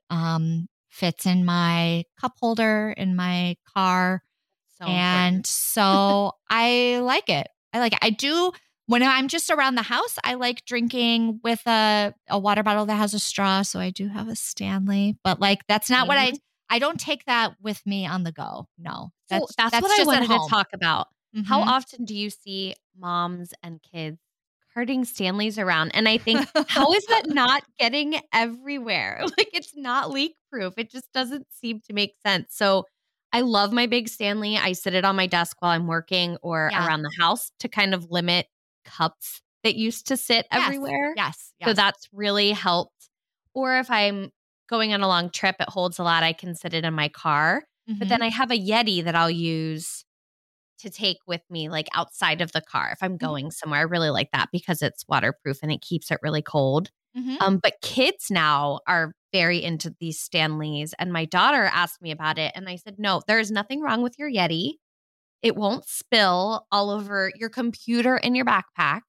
C: fits in my cup holder in my car.
D: So
C: And
D: important.
C: so I like it. I do when I'm just around the house, I like drinking with a water bottle that has a straw. So I do have a Stanley, but like that's not what I don't take that with me on the go. No.
D: So that's what I
C: just at
D: wanted to
C: home.
D: talk about. How
C: Mhm.
D: often do you see moms and kids carting Stanleys around? And I think, how is that not getting everywhere? Like it's not leak proof. It just doesn't seem to make sense. So I love my big Stanley. I sit it on my desk while I'm working or
C: Yeah.
D: around the house to kind of limit cups that used to sit
C: Yes.
D: everywhere.
C: Yes.
D: So that's really helped. Or if I'm going on a long trip, it holds a lot. I can sit it in my car. But then I have a Yeti that I'll use to take with me like outside of the car if I'm going somewhere. I really like that because it's waterproof and it keeps it really cold. But kids now are very into these Stanleys. And my daughter asked me about it. And I said, no, there's nothing wrong with your Yeti. It won't spill all over your computer and your backpack.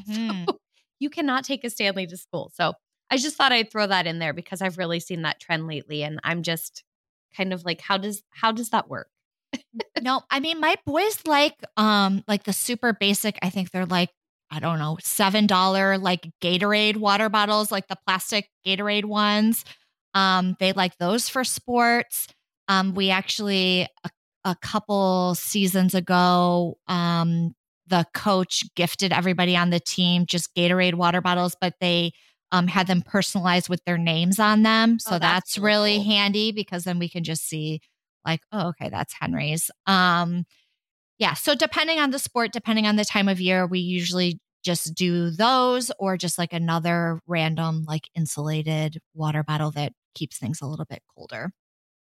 D: So you cannot take a Stanley to school. So I just thought I'd throw that in there because I've really seen that trend lately. And I'm just kind of like, how does that work?
C: No, I mean my boys like the super basic, I think they're like, I don't know, $7 like Gatorade water bottles, like the plastic Gatorade ones. They like those for sports. We actually a couple seasons ago, the coach gifted everybody on the team just Gatorade water bottles, but they had them personalized with their names on them. So
D: Oh, that's
C: that's
D: really
C: really
D: cool.
C: handy because then we can just see like, oh, okay, that's Henry's. Yeah. So depending on the sport, depending on the time of year, we usually just do those or just like another random like insulated water bottle that keeps things a little bit colder.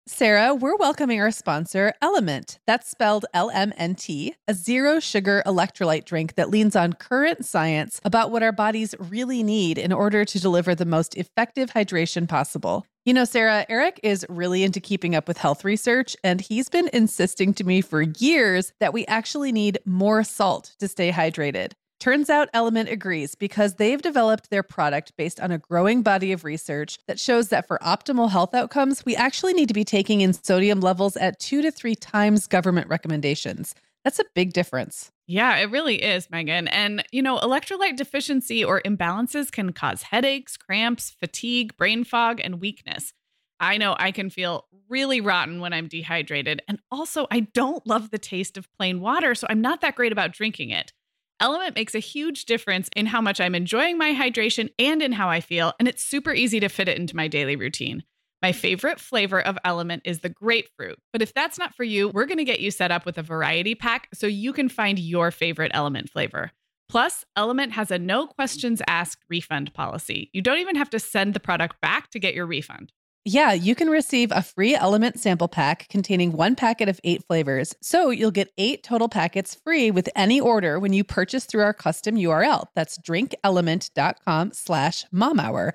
A: Sarah, we're welcoming our sponsor, Element. That's spelled LMNT, a zero-sugar electrolyte drink that leans on current science about what our bodies really need in order to deliver the most effective hydration possible. You know, Sarah, Eric is really into keeping up with health research, and he's been insisting to me for years that we actually need more salt to stay hydrated. Turns out Element agrees because they've developed their product based on a growing body of research that shows that for optimal health outcomes, we actually need to be taking in sodium levels at 2 to 3 times government recommendations. That's a big difference.
B: Yeah, it really is, Megan. And, electrolyte deficiency or imbalances can cause headaches, cramps, fatigue, brain fog, and weakness. I know I can feel really rotten when I'm dehydrated. And also, I don't love the taste of plain water, so I'm not that great about drinking it. Element makes a huge difference in how much I'm enjoying my hydration and in how I feel, and it's super easy to fit it into my daily routine. My favorite flavor of Element is the grapefruit, but if that's not for you, we're going to get you set up with a variety pack so you can find your favorite Element flavor. Plus, Element has a no questions asked refund policy. You don't even have to send the product back to get your refund.
A: Yeah, you can receive a free Element sample pack containing 1 packet of 8 flavors. So you'll get 8 total packets free with any order when you purchase through our custom URL. That's drinkelement.com/momhour,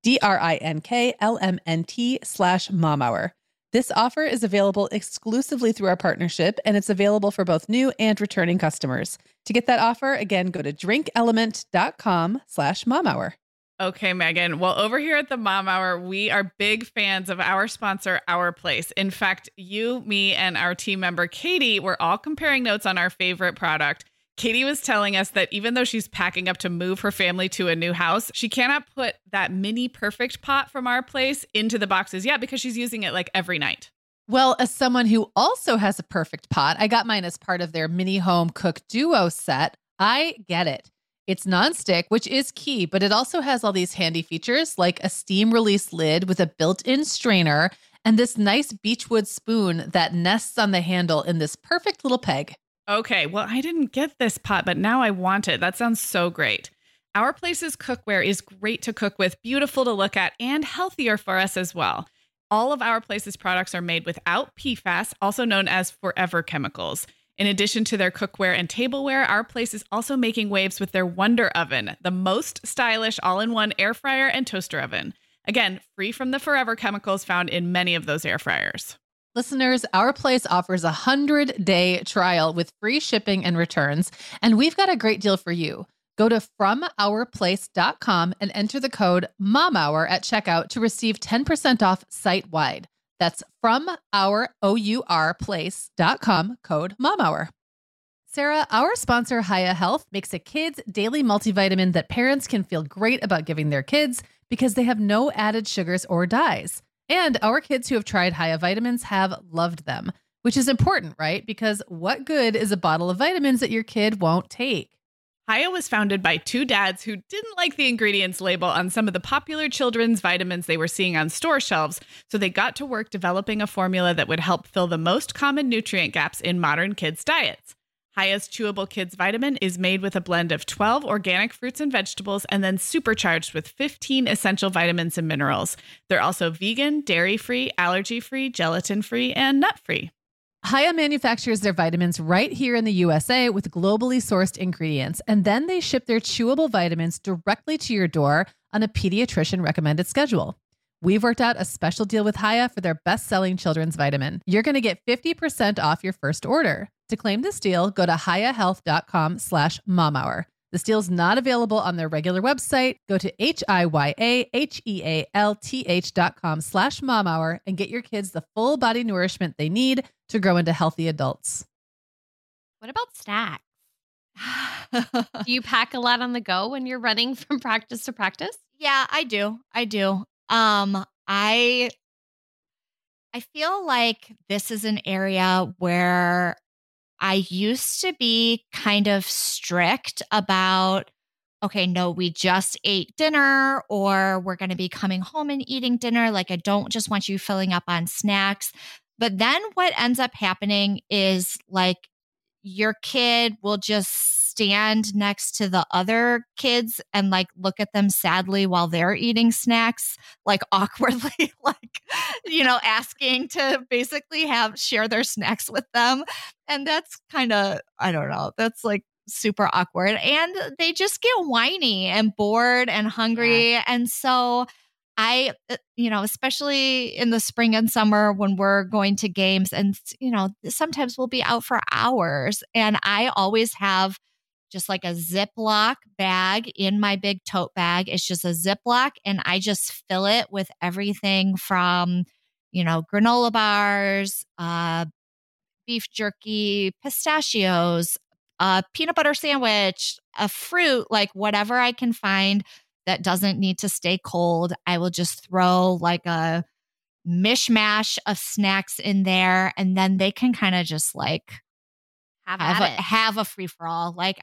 A: DRINKLMNT/momhour. This offer is available exclusively through our partnership, and it's available for both new and returning customers. To get that offer, again, go to drinkelement.com/momhour.
B: Okay, Megan. Well, over here at the Mom Hour, we are big fans of our sponsor, Our Place. In fact, you, me, and our team member, Katie, were all comparing notes on our favorite product. Katie was telling us that even though she's packing up to move her family to a new house, she cannot put that mini perfect pot from Our Place into the boxes yet because she's using it like every night.
A: Well, as someone who also has a perfect pot, I got mine as part of their mini home cook duo set. I get it. It's nonstick, which is key, but it also has all these handy features like a steam release lid with a built-in strainer and this nice beechwood spoon that nests on the handle in this perfect little peg.
B: Okay, well, I didn't get this pot, but now I want it. That sounds so great. Our Place's cookware is great to cook with, beautiful to look at, and healthier for us as well. All of Our Place's products are made without PFAS, also known as forever chemicals. In addition to their cookware and tableware, Our Place is also making waves with their Wonder Oven, the most stylish all-in-one air fryer and toaster oven. Again, free from the forever chemicals found in many of those air fryers.
A: Listeners, Our Place offers a 100-day trial with free shipping and returns, and we've got a great deal for you. Go to FromOurPlace.com and enter the code MOMHOUR at checkout to receive 10% off site-wide. That's from OurPlace.com, code MOMHOUR. Sarah, our sponsor, Hiya Health, makes a kids' daily multivitamin that parents can feel great about giving their kids because they have no added sugars or dyes. And our kids who have tried Hiya vitamins have loved them, which is important, right? Because what good is a bottle of vitamins that your kid won't take?
B: Hiya was founded by 2 dads who didn't like the ingredients label on some of the popular children's vitamins they were seeing on store shelves, so they got to work developing a formula that would help fill the most common nutrient gaps in modern kids' diets. Hiya's Chewable Kids Vitamin is made with a blend of 12 organic fruits and vegetables and then supercharged with 15 essential vitamins and minerals. They're also vegan, dairy-free, allergy-free, gelatin-free, and nut-free.
A: Hiya manufactures their vitamins right here in the USA with globally sourced ingredients, and then they ship their chewable vitamins directly to your door on a pediatrician recommended schedule. We've worked out a special deal with Hiya for their best-selling children's vitamin. You're going to get 50% off your first order. To claim this deal, go to hiyahealth.com/momhour. This deal's not available on their regular website. Go to hiyahealth.com/momhour and get your kids the full body nourishment they need to grow into healthy adults.
D: What about snacks? Do you pack a lot on the go when you're running from practice to practice?
C: Yeah, I do. I feel like this is an area where I used to be kind of strict about, okay, no, we just ate dinner, or we're going to be coming home and eating dinner. Like, I don't just want you filling up on snacks. But then what ends up happening is like your kid will just stand next to the other kids and like look at them sadly while they're eating snacks, like awkwardly, like asking to basically share their snacks with them. And that's kind of, I don't know, that's like super awkward. And they just get whiny and bored and hungry. Yeah. And so especially in the spring and summer when we're going to games and, sometimes we'll be out for hours. And I always have just like a Ziploc bag in my big tote bag. It's just a Ziploc and I just fill it with everything from, granola bars, beef jerky, pistachios, a peanut butter sandwich, a fruit, like whatever I can find that doesn't need to stay cold. I will just throw like a mishmash of snacks in there and then they can kind of just like have a free for all. Like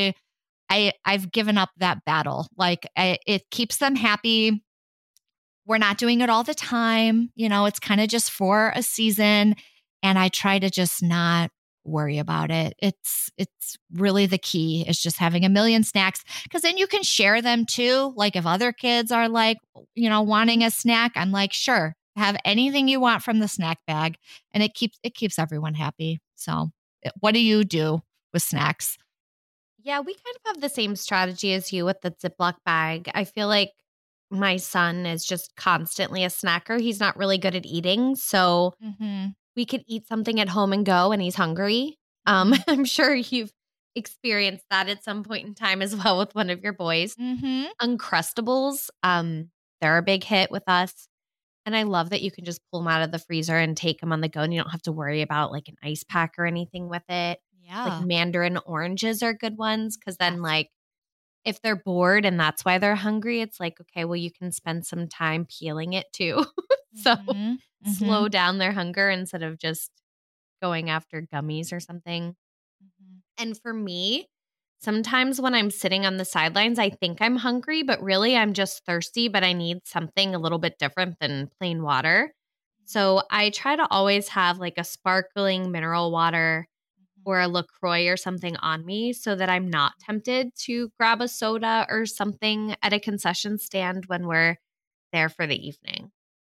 C: I've given up that battle. Like it keeps them happy. We're not doing it all the time. It's kind of just for a season. And I try to just not worry about it. It's really the key is just having a million snacks because then you can share them too. Like if other kids are like, wanting a snack, I'm like, sure, have anything you want from the snack bag. And it keeps everyone happy. So what do you do with snacks?
D: Yeah, we kind of have the same strategy as you with the Ziploc bag. I feel like my son is just constantly a snacker. He's not really good at eating. So we could eat something at home and go and he's hungry. I'm sure you've experienced that at some point in time as well with one of your boys. Uncrustables, they're a big hit with us. And I love that you can just pull them out of the freezer and take them on the go and you don't have to worry about like an ice pack or anything with it.
C: Yeah.
D: Like mandarin oranges are good ones because then like if they're bored and that's why they're hungry, it's like, okay, well, you can spend some time peeling it too. So slow down their hunger instead of just going after gummies or something. And for me, sometimes when I'm sitting on the sidelines, I think I'm hungry, but really I'm just thirsty, but I need something a little bit different than plain water. So I try to always have like a sparkling mineral water or a LaCroix or something on me so that I'm not tempted to grab a soda or something at a concession stand when we're there for the evening.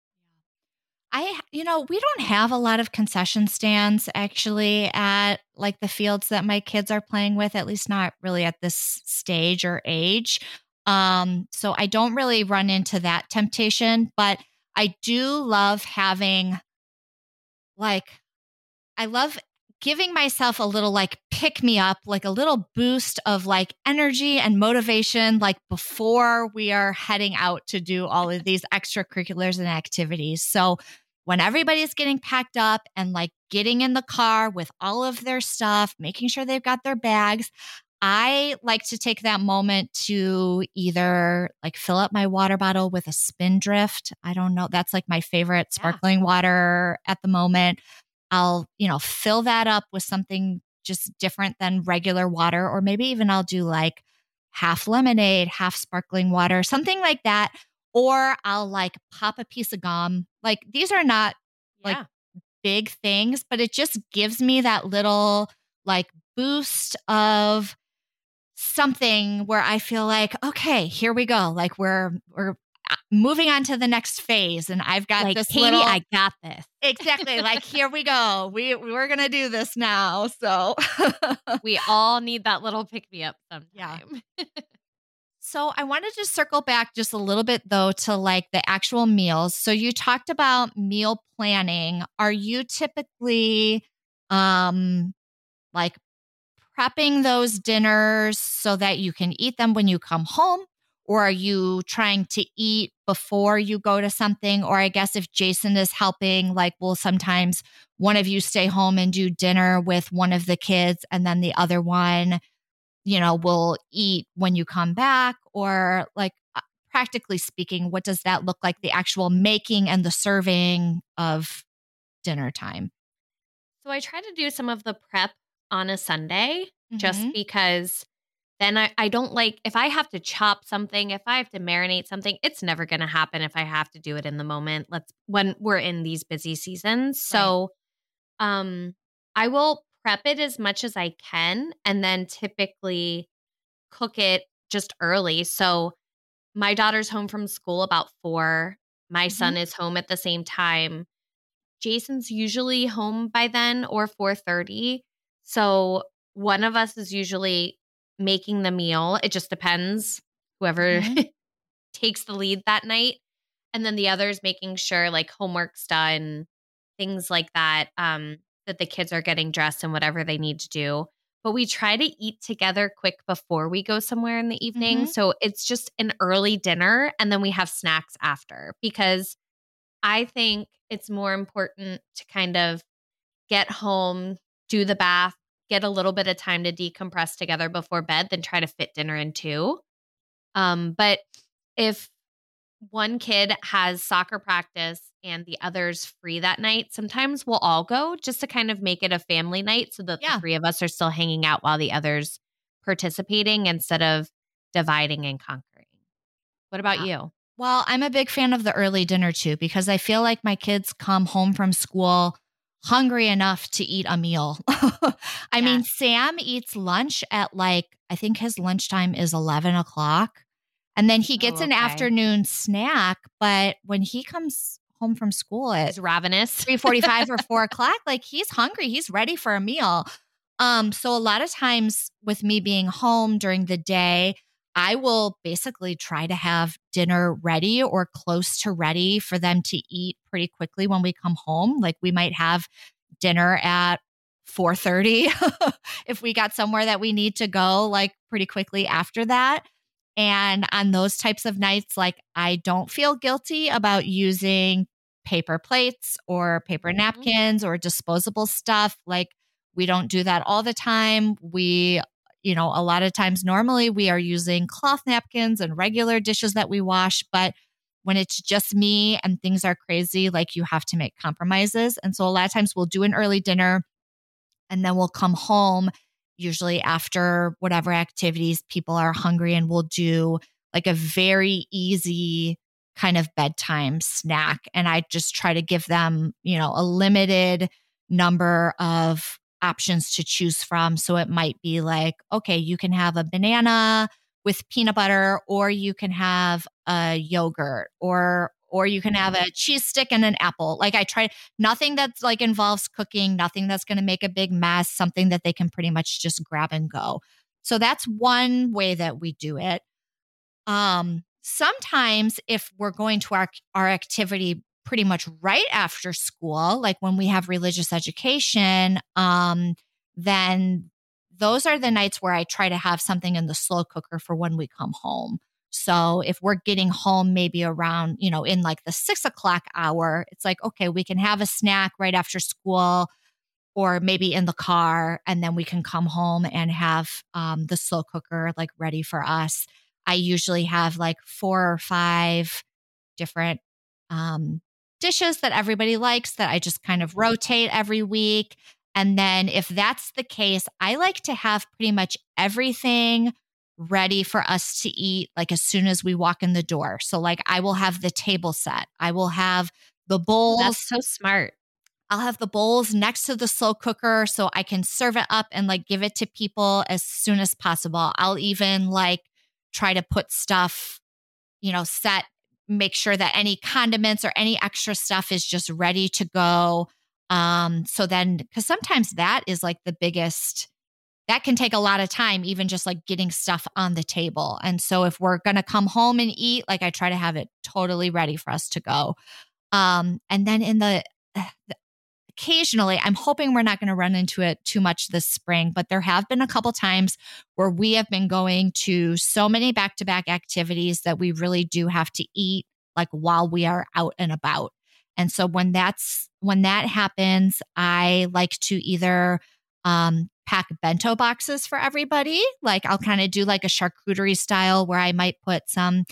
C: We don't have a lot of concession stands actually at like the fields that my kids are playing with, at least not really at this stage or age. So I don't really run into that temptation, but I do love having I love giving myself a little like pick me up, like a little boost of like energy and motivation, like before we are heading out to do all of these extracurriculars and activities. So when everybody's getting packed up and like getting in the car with all of their stuff, making sure they've got their bags, I like to take that moment to either like fill up my water bottle with a Spindrift. I don't know. That's like my favorite sparkling water at the moment. I'll, fill that up with something just different than regular water, or maybe even I'll do like half lemonade, half sparkling water, something like that. Or I'll like pop a piece of gum. Like these are not like big things, but it just gives me that little like boost of something where I feel like, okay, here we go. Like we're moving on to the next phase. And I've got
D: like,
C: this
D: Katie,
C: little,
D: I got this.
C: Exactly. Like, here we go. We're going to do this now. So
D: we all need that little pick me up sometime.
C: Yeah. So I wanted to circle back just a little bit though to like the actual meals. So you talked about meal planning. Are you typically like prepping those dinners so that you can eat them when you come home? Or are you trying to eat before you go to something? Or I guess if Jason is helping, like, will sometimes one of you stay home and do dinner with one of the kids and then the other one, will eat when you come back? Or like, practically speaking, what does that look like, the actual making and the serving of dinner time?
D: So I try to do some of the prep on a Sunday just because then I don't like, if I have to chop something, if I have to marinate something, it's never going to happen if I have to do it in the moment. When we're in these busy seasons. So I will prep it as much as I can and then typically cook it just early. So my daughter's home from school about 4. My son is home at the same time. Jason's usually home by then or 4:30. So one of us is usually making the meal. It just depends, whoever takes the lead that night. And then the other's making sure like homework's done, things like that, that the kids are getting dressed and whatever they need to do. But we try to eat together quick before we go somewhere in the evening. So it's just an early dinner and then we have snacks after, because I think it's more important to kind of get home, do the bath, get a little bit of time to decompress together before bed than try to fit dinner in two. But if one kid has soccer practice and the other's free that night, sometimes we'll all go just to kind of make it a family night so that the three of us are still hanging out while the other's participating instead of dividing and conquering. What about you?
C: Well, I'm a big fan of the early dinner too, because I feel like my kids come home from school hungry enough to eat a meal. I mean, Sam eats lunch at I think his lunchtime is 11 o'clock. And then he gets an afternoon snack. But when he comes home from school at
D: he's ravenous.
C: 3:45 or 4 o'clock, he's hungry. He's ready for a meal. So a lot of times with me being home during the day, I will basically try to have dinner ready or close to ready for them to eat pretty quickly when we come home. Like we might have dinner at 4:30 if we got somewhere that we need to go pretty quickly after that. And on those types of nights, I don't feel guilty about using paper plates or paper napkins or disposable stuff. We don't do that all the time. We, a lot of times normally we are using cloth napkins and regular dishes that we wash. But when it's just me and things are crazy, you have to make compromises. And so a lot of times we'll do an early dinner and then we'll come home usually after whatever activities people are hungry, and we'll do a very easy kind of bedtime snack. And I just try to give them, a limited number of options to choose from. So it might be okay, you can have a banana with peanut butter, or you can have a yogurt, or you can have a cheese stick and an apple. I try nothing that's involves cooking, nothing that's going to make a big mess, something that they can pretty much just grab and go. So that's one way that we do it. Sometimes if we're going to our activity pretty much right after school, when we have religious education, then those are the nights where I try to have something in the slow cooker for when we come home. So if we're getting home maybe around, in the 6 o'clock hour, it's okay, we can have a snack right after school or maybe in the car, and then we can come home and have the slow cooker ready for us. I usually have 4 or 5 different dishes that everybody likes that I just kind of rotate every week. And then if that's the case, I like to have pretty much everything ready for us to eat as soon as we walk in the door. So I will have the table set. I will have the bowls.
D: That's so smart.
C: I'll have the bowls next to the slow cooker so I can serve it up and give it to people as soon as possible. I'll even try to put stuff, set, make sure that any condiments or any extra stuff is just ready to go. So then, because sometimes that is the biggest, that can take a lot of time, even just getting stuff on the table. And so if we're going to come home and eat, I try to have it totally ready for us to go. And then occasionally, I'm hoping we're not going to run into it too much this spring, but there have been a couple times where we have been going to so many back-to-back activities that we really do have to eat while we are out and about. And so when that happens, I like to either pack bento boxes for everybody. I'll kind of do a charcuterie style where I might put some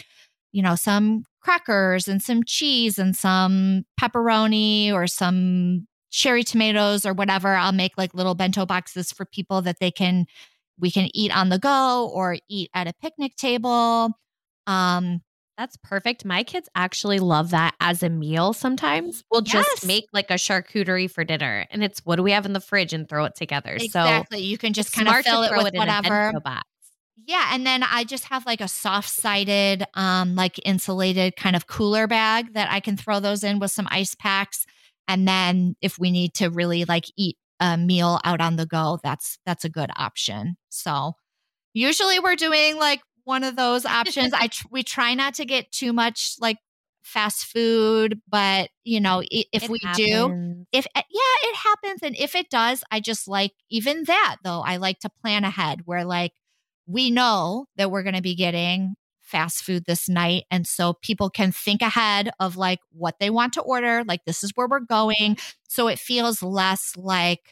C: crackers and some cheese and some pepperoni or some cherry tomatoes or whatever. I'll make little bento boxes for people that we can eat on the go or eat at a picnic table.
D: That's perfect. My kids actually love that as a meal sometimes. We'll just make a charcuterie for dinner, and it's what do we have in the fridge and throw it together.
C: Exactly. So you can just kind of fill it with whatever. Yeah. And then I just have like a soft-sided, like insulated kind of cooler bag that I can throw those in with some ice packs. And then if we need to really like eat a meal out on the go, that's a good option. So usually we're doing like one of those options. We try not to get too much like fast food, but if
D: It
C: we do,
D: happens.
C: it happens. And if it does, I just like even that though. I like to plan ahead where like we know that we're going to be getting fast food this night. And so people can think ahead of like what they want to order. Like this is where we're going. So it feels less like,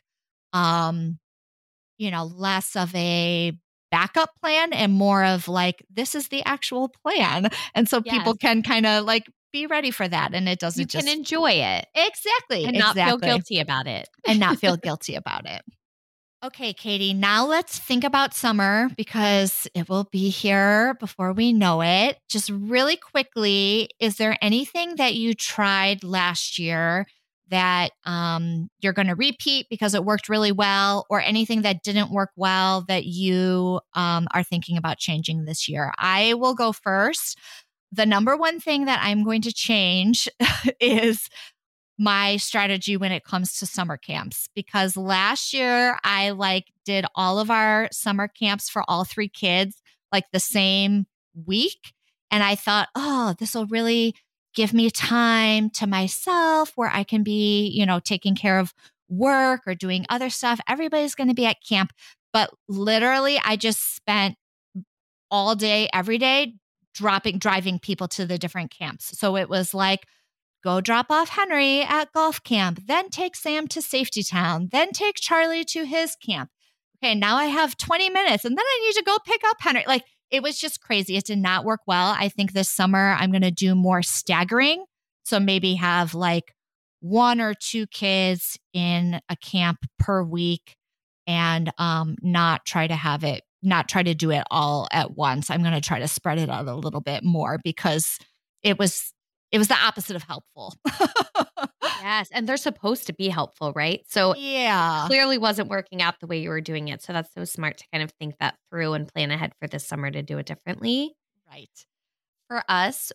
C: less of a backup plan and more of like, this is the actual plan. And so people
D: Yes.
C: can kind of like be ready for that. And it doesn't
D: You can enjoy it
C: exactly
D: and not feel guilty about it.
C: and not feel guilty about it. Okay, Katie, now let's think about summer because it will be here before we know it. Just really quickly, is there anything that you tried last year that you're going to repeat because it worked really well, or anything that didn't work well that you are thinking about changing this year? I will go first. The number one thing that I'm going to change is my strategy when it comes to summer camps, because last year I like did all of our summer camps for all 3 kids like the same week. And I thought, oh, this will really give me time to myself where I can be, taking care of work or doing other stuff. Everybody's going to be at camp. But literally I just spent all day, every day driving people to the different camps. So it was like, go drop off Henry at golf camp, then take Sam to Safety Town, then take Charlie to his camp. Okay, now I have 20 minutes and then I need to go pick up Henry. Like it was just crazy. It did not work well. I think this summer I'm going to do more staggering. So maybe have like 1 or 2 kids in a camp per week and not try to do it all at once. I'm going to try to spread it out a little bit more because it was the opposite of helpful.
D: Yes. And they're supposed to be helpful, right? So
C: yeah,
D: clearly wasn't working out the way you were doing it. So that's so smart to kind of think that through and plan ahead for this summer to do it differently.
C: right.
D: For us,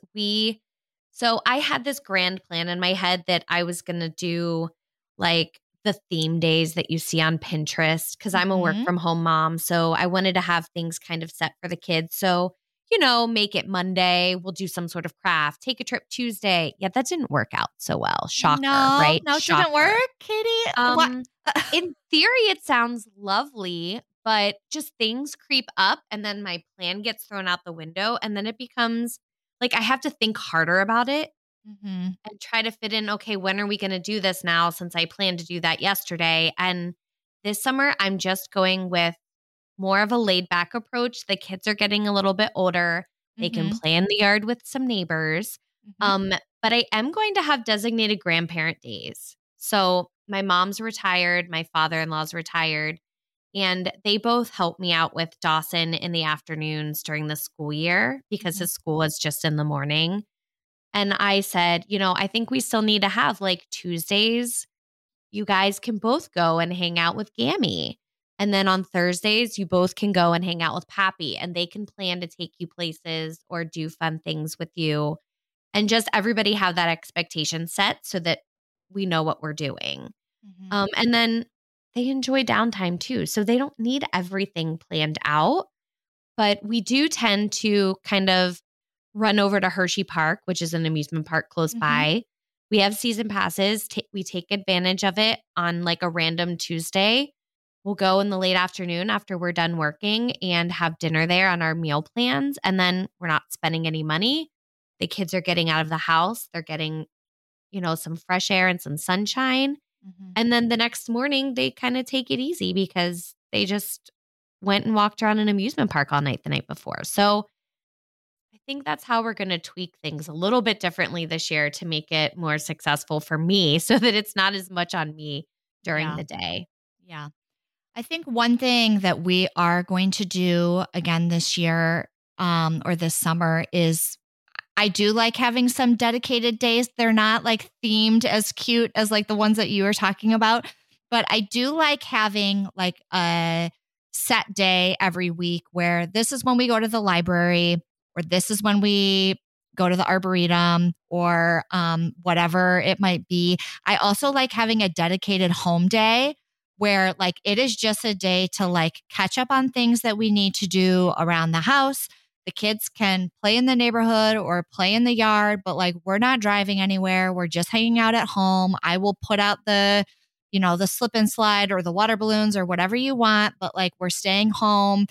D: so I had this grand plan in my head that I was going to do like the theme days that you see on Pinterest because I'm a work from home mom. So I wanted to have things kind of set for the kids. So make it Monday. We'll do some sort of craft. Take a trip Tuesday. Yeah, that didn't work out so well. Shocker, right?
C: No, it
D: Shocker.
C: didn't work, Katie. What?
D: In theory, it sounds lovely, but just things creep up and then my plan gets thrown out the window. And then it becomes like I have to think harder about it and try to fit in, okay, when are we going to do this now since I planned to do that yesterday? And this summer, I'm just going with more of a laid back approach. The kids are getting a little bit older. They can play in the yard with some neighbors. But I am going to have designated grandparent days. So my mom's retired. My father-in-law's retired. And they both help me out with Dawson in the afternoons during the school year because his school is just in the morning. And I said, I think we still need to have like Tuesdays. You guys can both go and hang out with Gammy. And then on Thursdays, you both can go and hang out with Pappy and they can plan to take you places or do fun things with you. And just everybody have that expectation set so that we know what we're doing. And then they enjoy downtime too. So they don't need everything planned out. But we do tend to kind of run over to Hershey Park, which is an amusement park close by. We have season passes. We take advantage of it on like a random Tuesday. We'll go in the late afternoon after we're done working and have dinner there on our meal plans. And then we're not spending any money. The kids are getting out of the house. They're getting, some fresh air and some sunshine. And then the next morning, they kind of take it easy because they just went and walked around an amusement park all night the night before. So I think that's how we're going to tweak things a little bit differently this year to make it more successful for me so that it's not as much on me during the day.
C: Yeah. I think one thing that we are going to do again this year or this summer is I do like having some dedicated days. They're not like themed as cute as like the ones that you were talking about, but I do like having like a set day every week where this is when we go to the library, or this is when we go to the arboretum, or whatever it might be. I also like having a dedicated home day where like it is just a day to like catch up on things that we need to do around the house. The kids can play in the neighborhood or play in the yard, but like we're not driving anywhere. We're just hanging out at home. I will put out the slip and slide or the water balloons or whatever you want, but like we're staying home.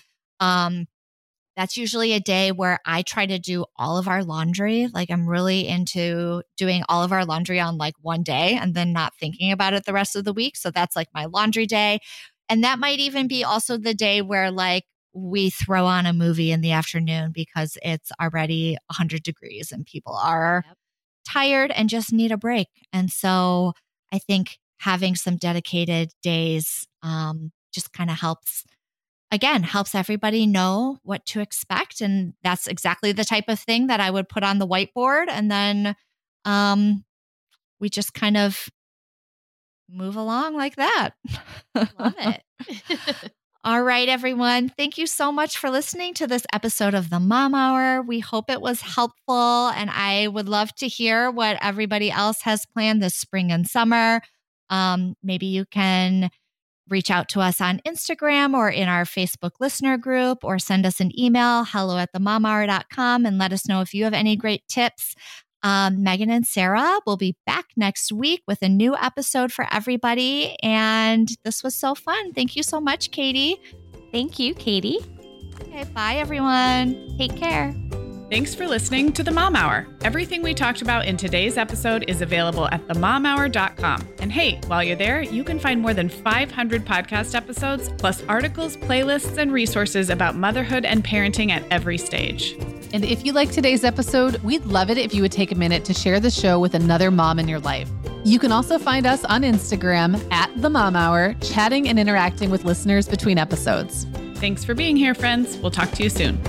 C: That's usually a day where I try to do all of our laundry. Like I'm really into doing all of our laundry on like one day and then not thinking about it the rest of the week. So that's like my laundry day. And that might even be also the day where like we throw on a movie in the afternoon because it's already 100 degrees and people are tired and just need a break. And so I think having some dedicated days just kind of helps everybody know what to expect. And that's exactly the type of thing that I would put on the whiteboard. And then we just kind of move along like that.
D: Love it.
C: All right, everyone. Thank you so much for listening to this episode of the Mom Hour. We hope it was helpful. And I would love to hear what everybody else has planned this spring and summer. Maybe you can reach out to us on Instagram or in our Facebook listener group, or send us an email, hello@themomhour.com, and let us know if you have any great tips. Megan and Sarah will be back next week with a new episode for everybody. And this was so fun. Thank you so much, Katie.
D: Thank you, Katie.
C: Okay, bye, everyone.
D: Take care.
B: Thanks for listening to The Mom Hour. Everything we talked about in today's episode is available at themomhour.com. And hey, while you're there, you can find more than 500 podcast episodes, plus articles, playlists, and resources about motherhood and parenting at every stage.
A: And if you like today's episode, we'd love it if you would take a minute to share the show with another mom in your life. You can also find us on Instagram @The Mom Hour, chatting and interacting with listeners between episodes.
B: Thanks for being here, friends. We'll talk to you soon.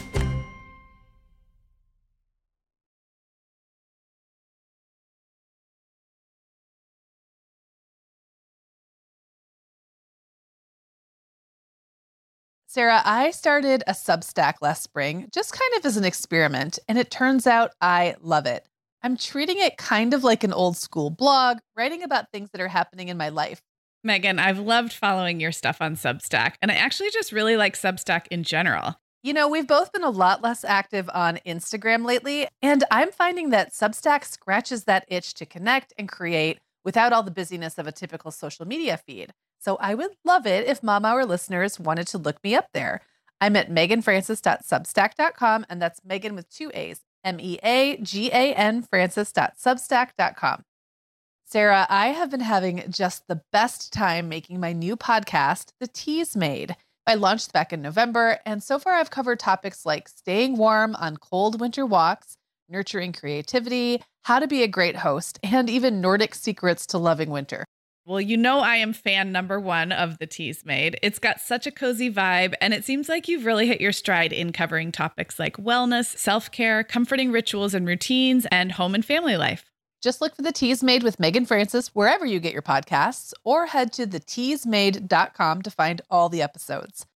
A: Sarah, I started a Substack last spring, just kind of as an experiment, and it turns out I love it. I'm treating it kind of like an old school blog, writing about things that are happening in my life.
B: Megan, I've loved following your stuff on Substack, and I actually just really like Substack in general.
A: You know, we've both been a lot less active on Instagram lately, and I'm finding that Substack scratches that itch to connect and create without all the busyness of a typical social media feed. So I would love it if Mom Hour listeners wanted to look me up there. I'm at meganfrancis.substack.com, and that's Megan with 2 A's, MEAGAN Francis.substack.com. Sarah, I have been having just the best time making my new podcast, The Teas Made. I launched back in November, and so far I've covered topics like staying warm on cold winter walks, nurturing creativity, how to be a great host, and even Nordic secrets to loving winter.
B: Well, you know I am fan number one of The Teas Made. It's got such a cozy vibe, and it seems like you've really hit your stride in covering topics like wellness, self-care, comforting rituals and routines, and home and family life.
A: Just look for The Teas Made with Megan Francis wherever you get your podcasts, or head to theteasmade.com to find all the episodes.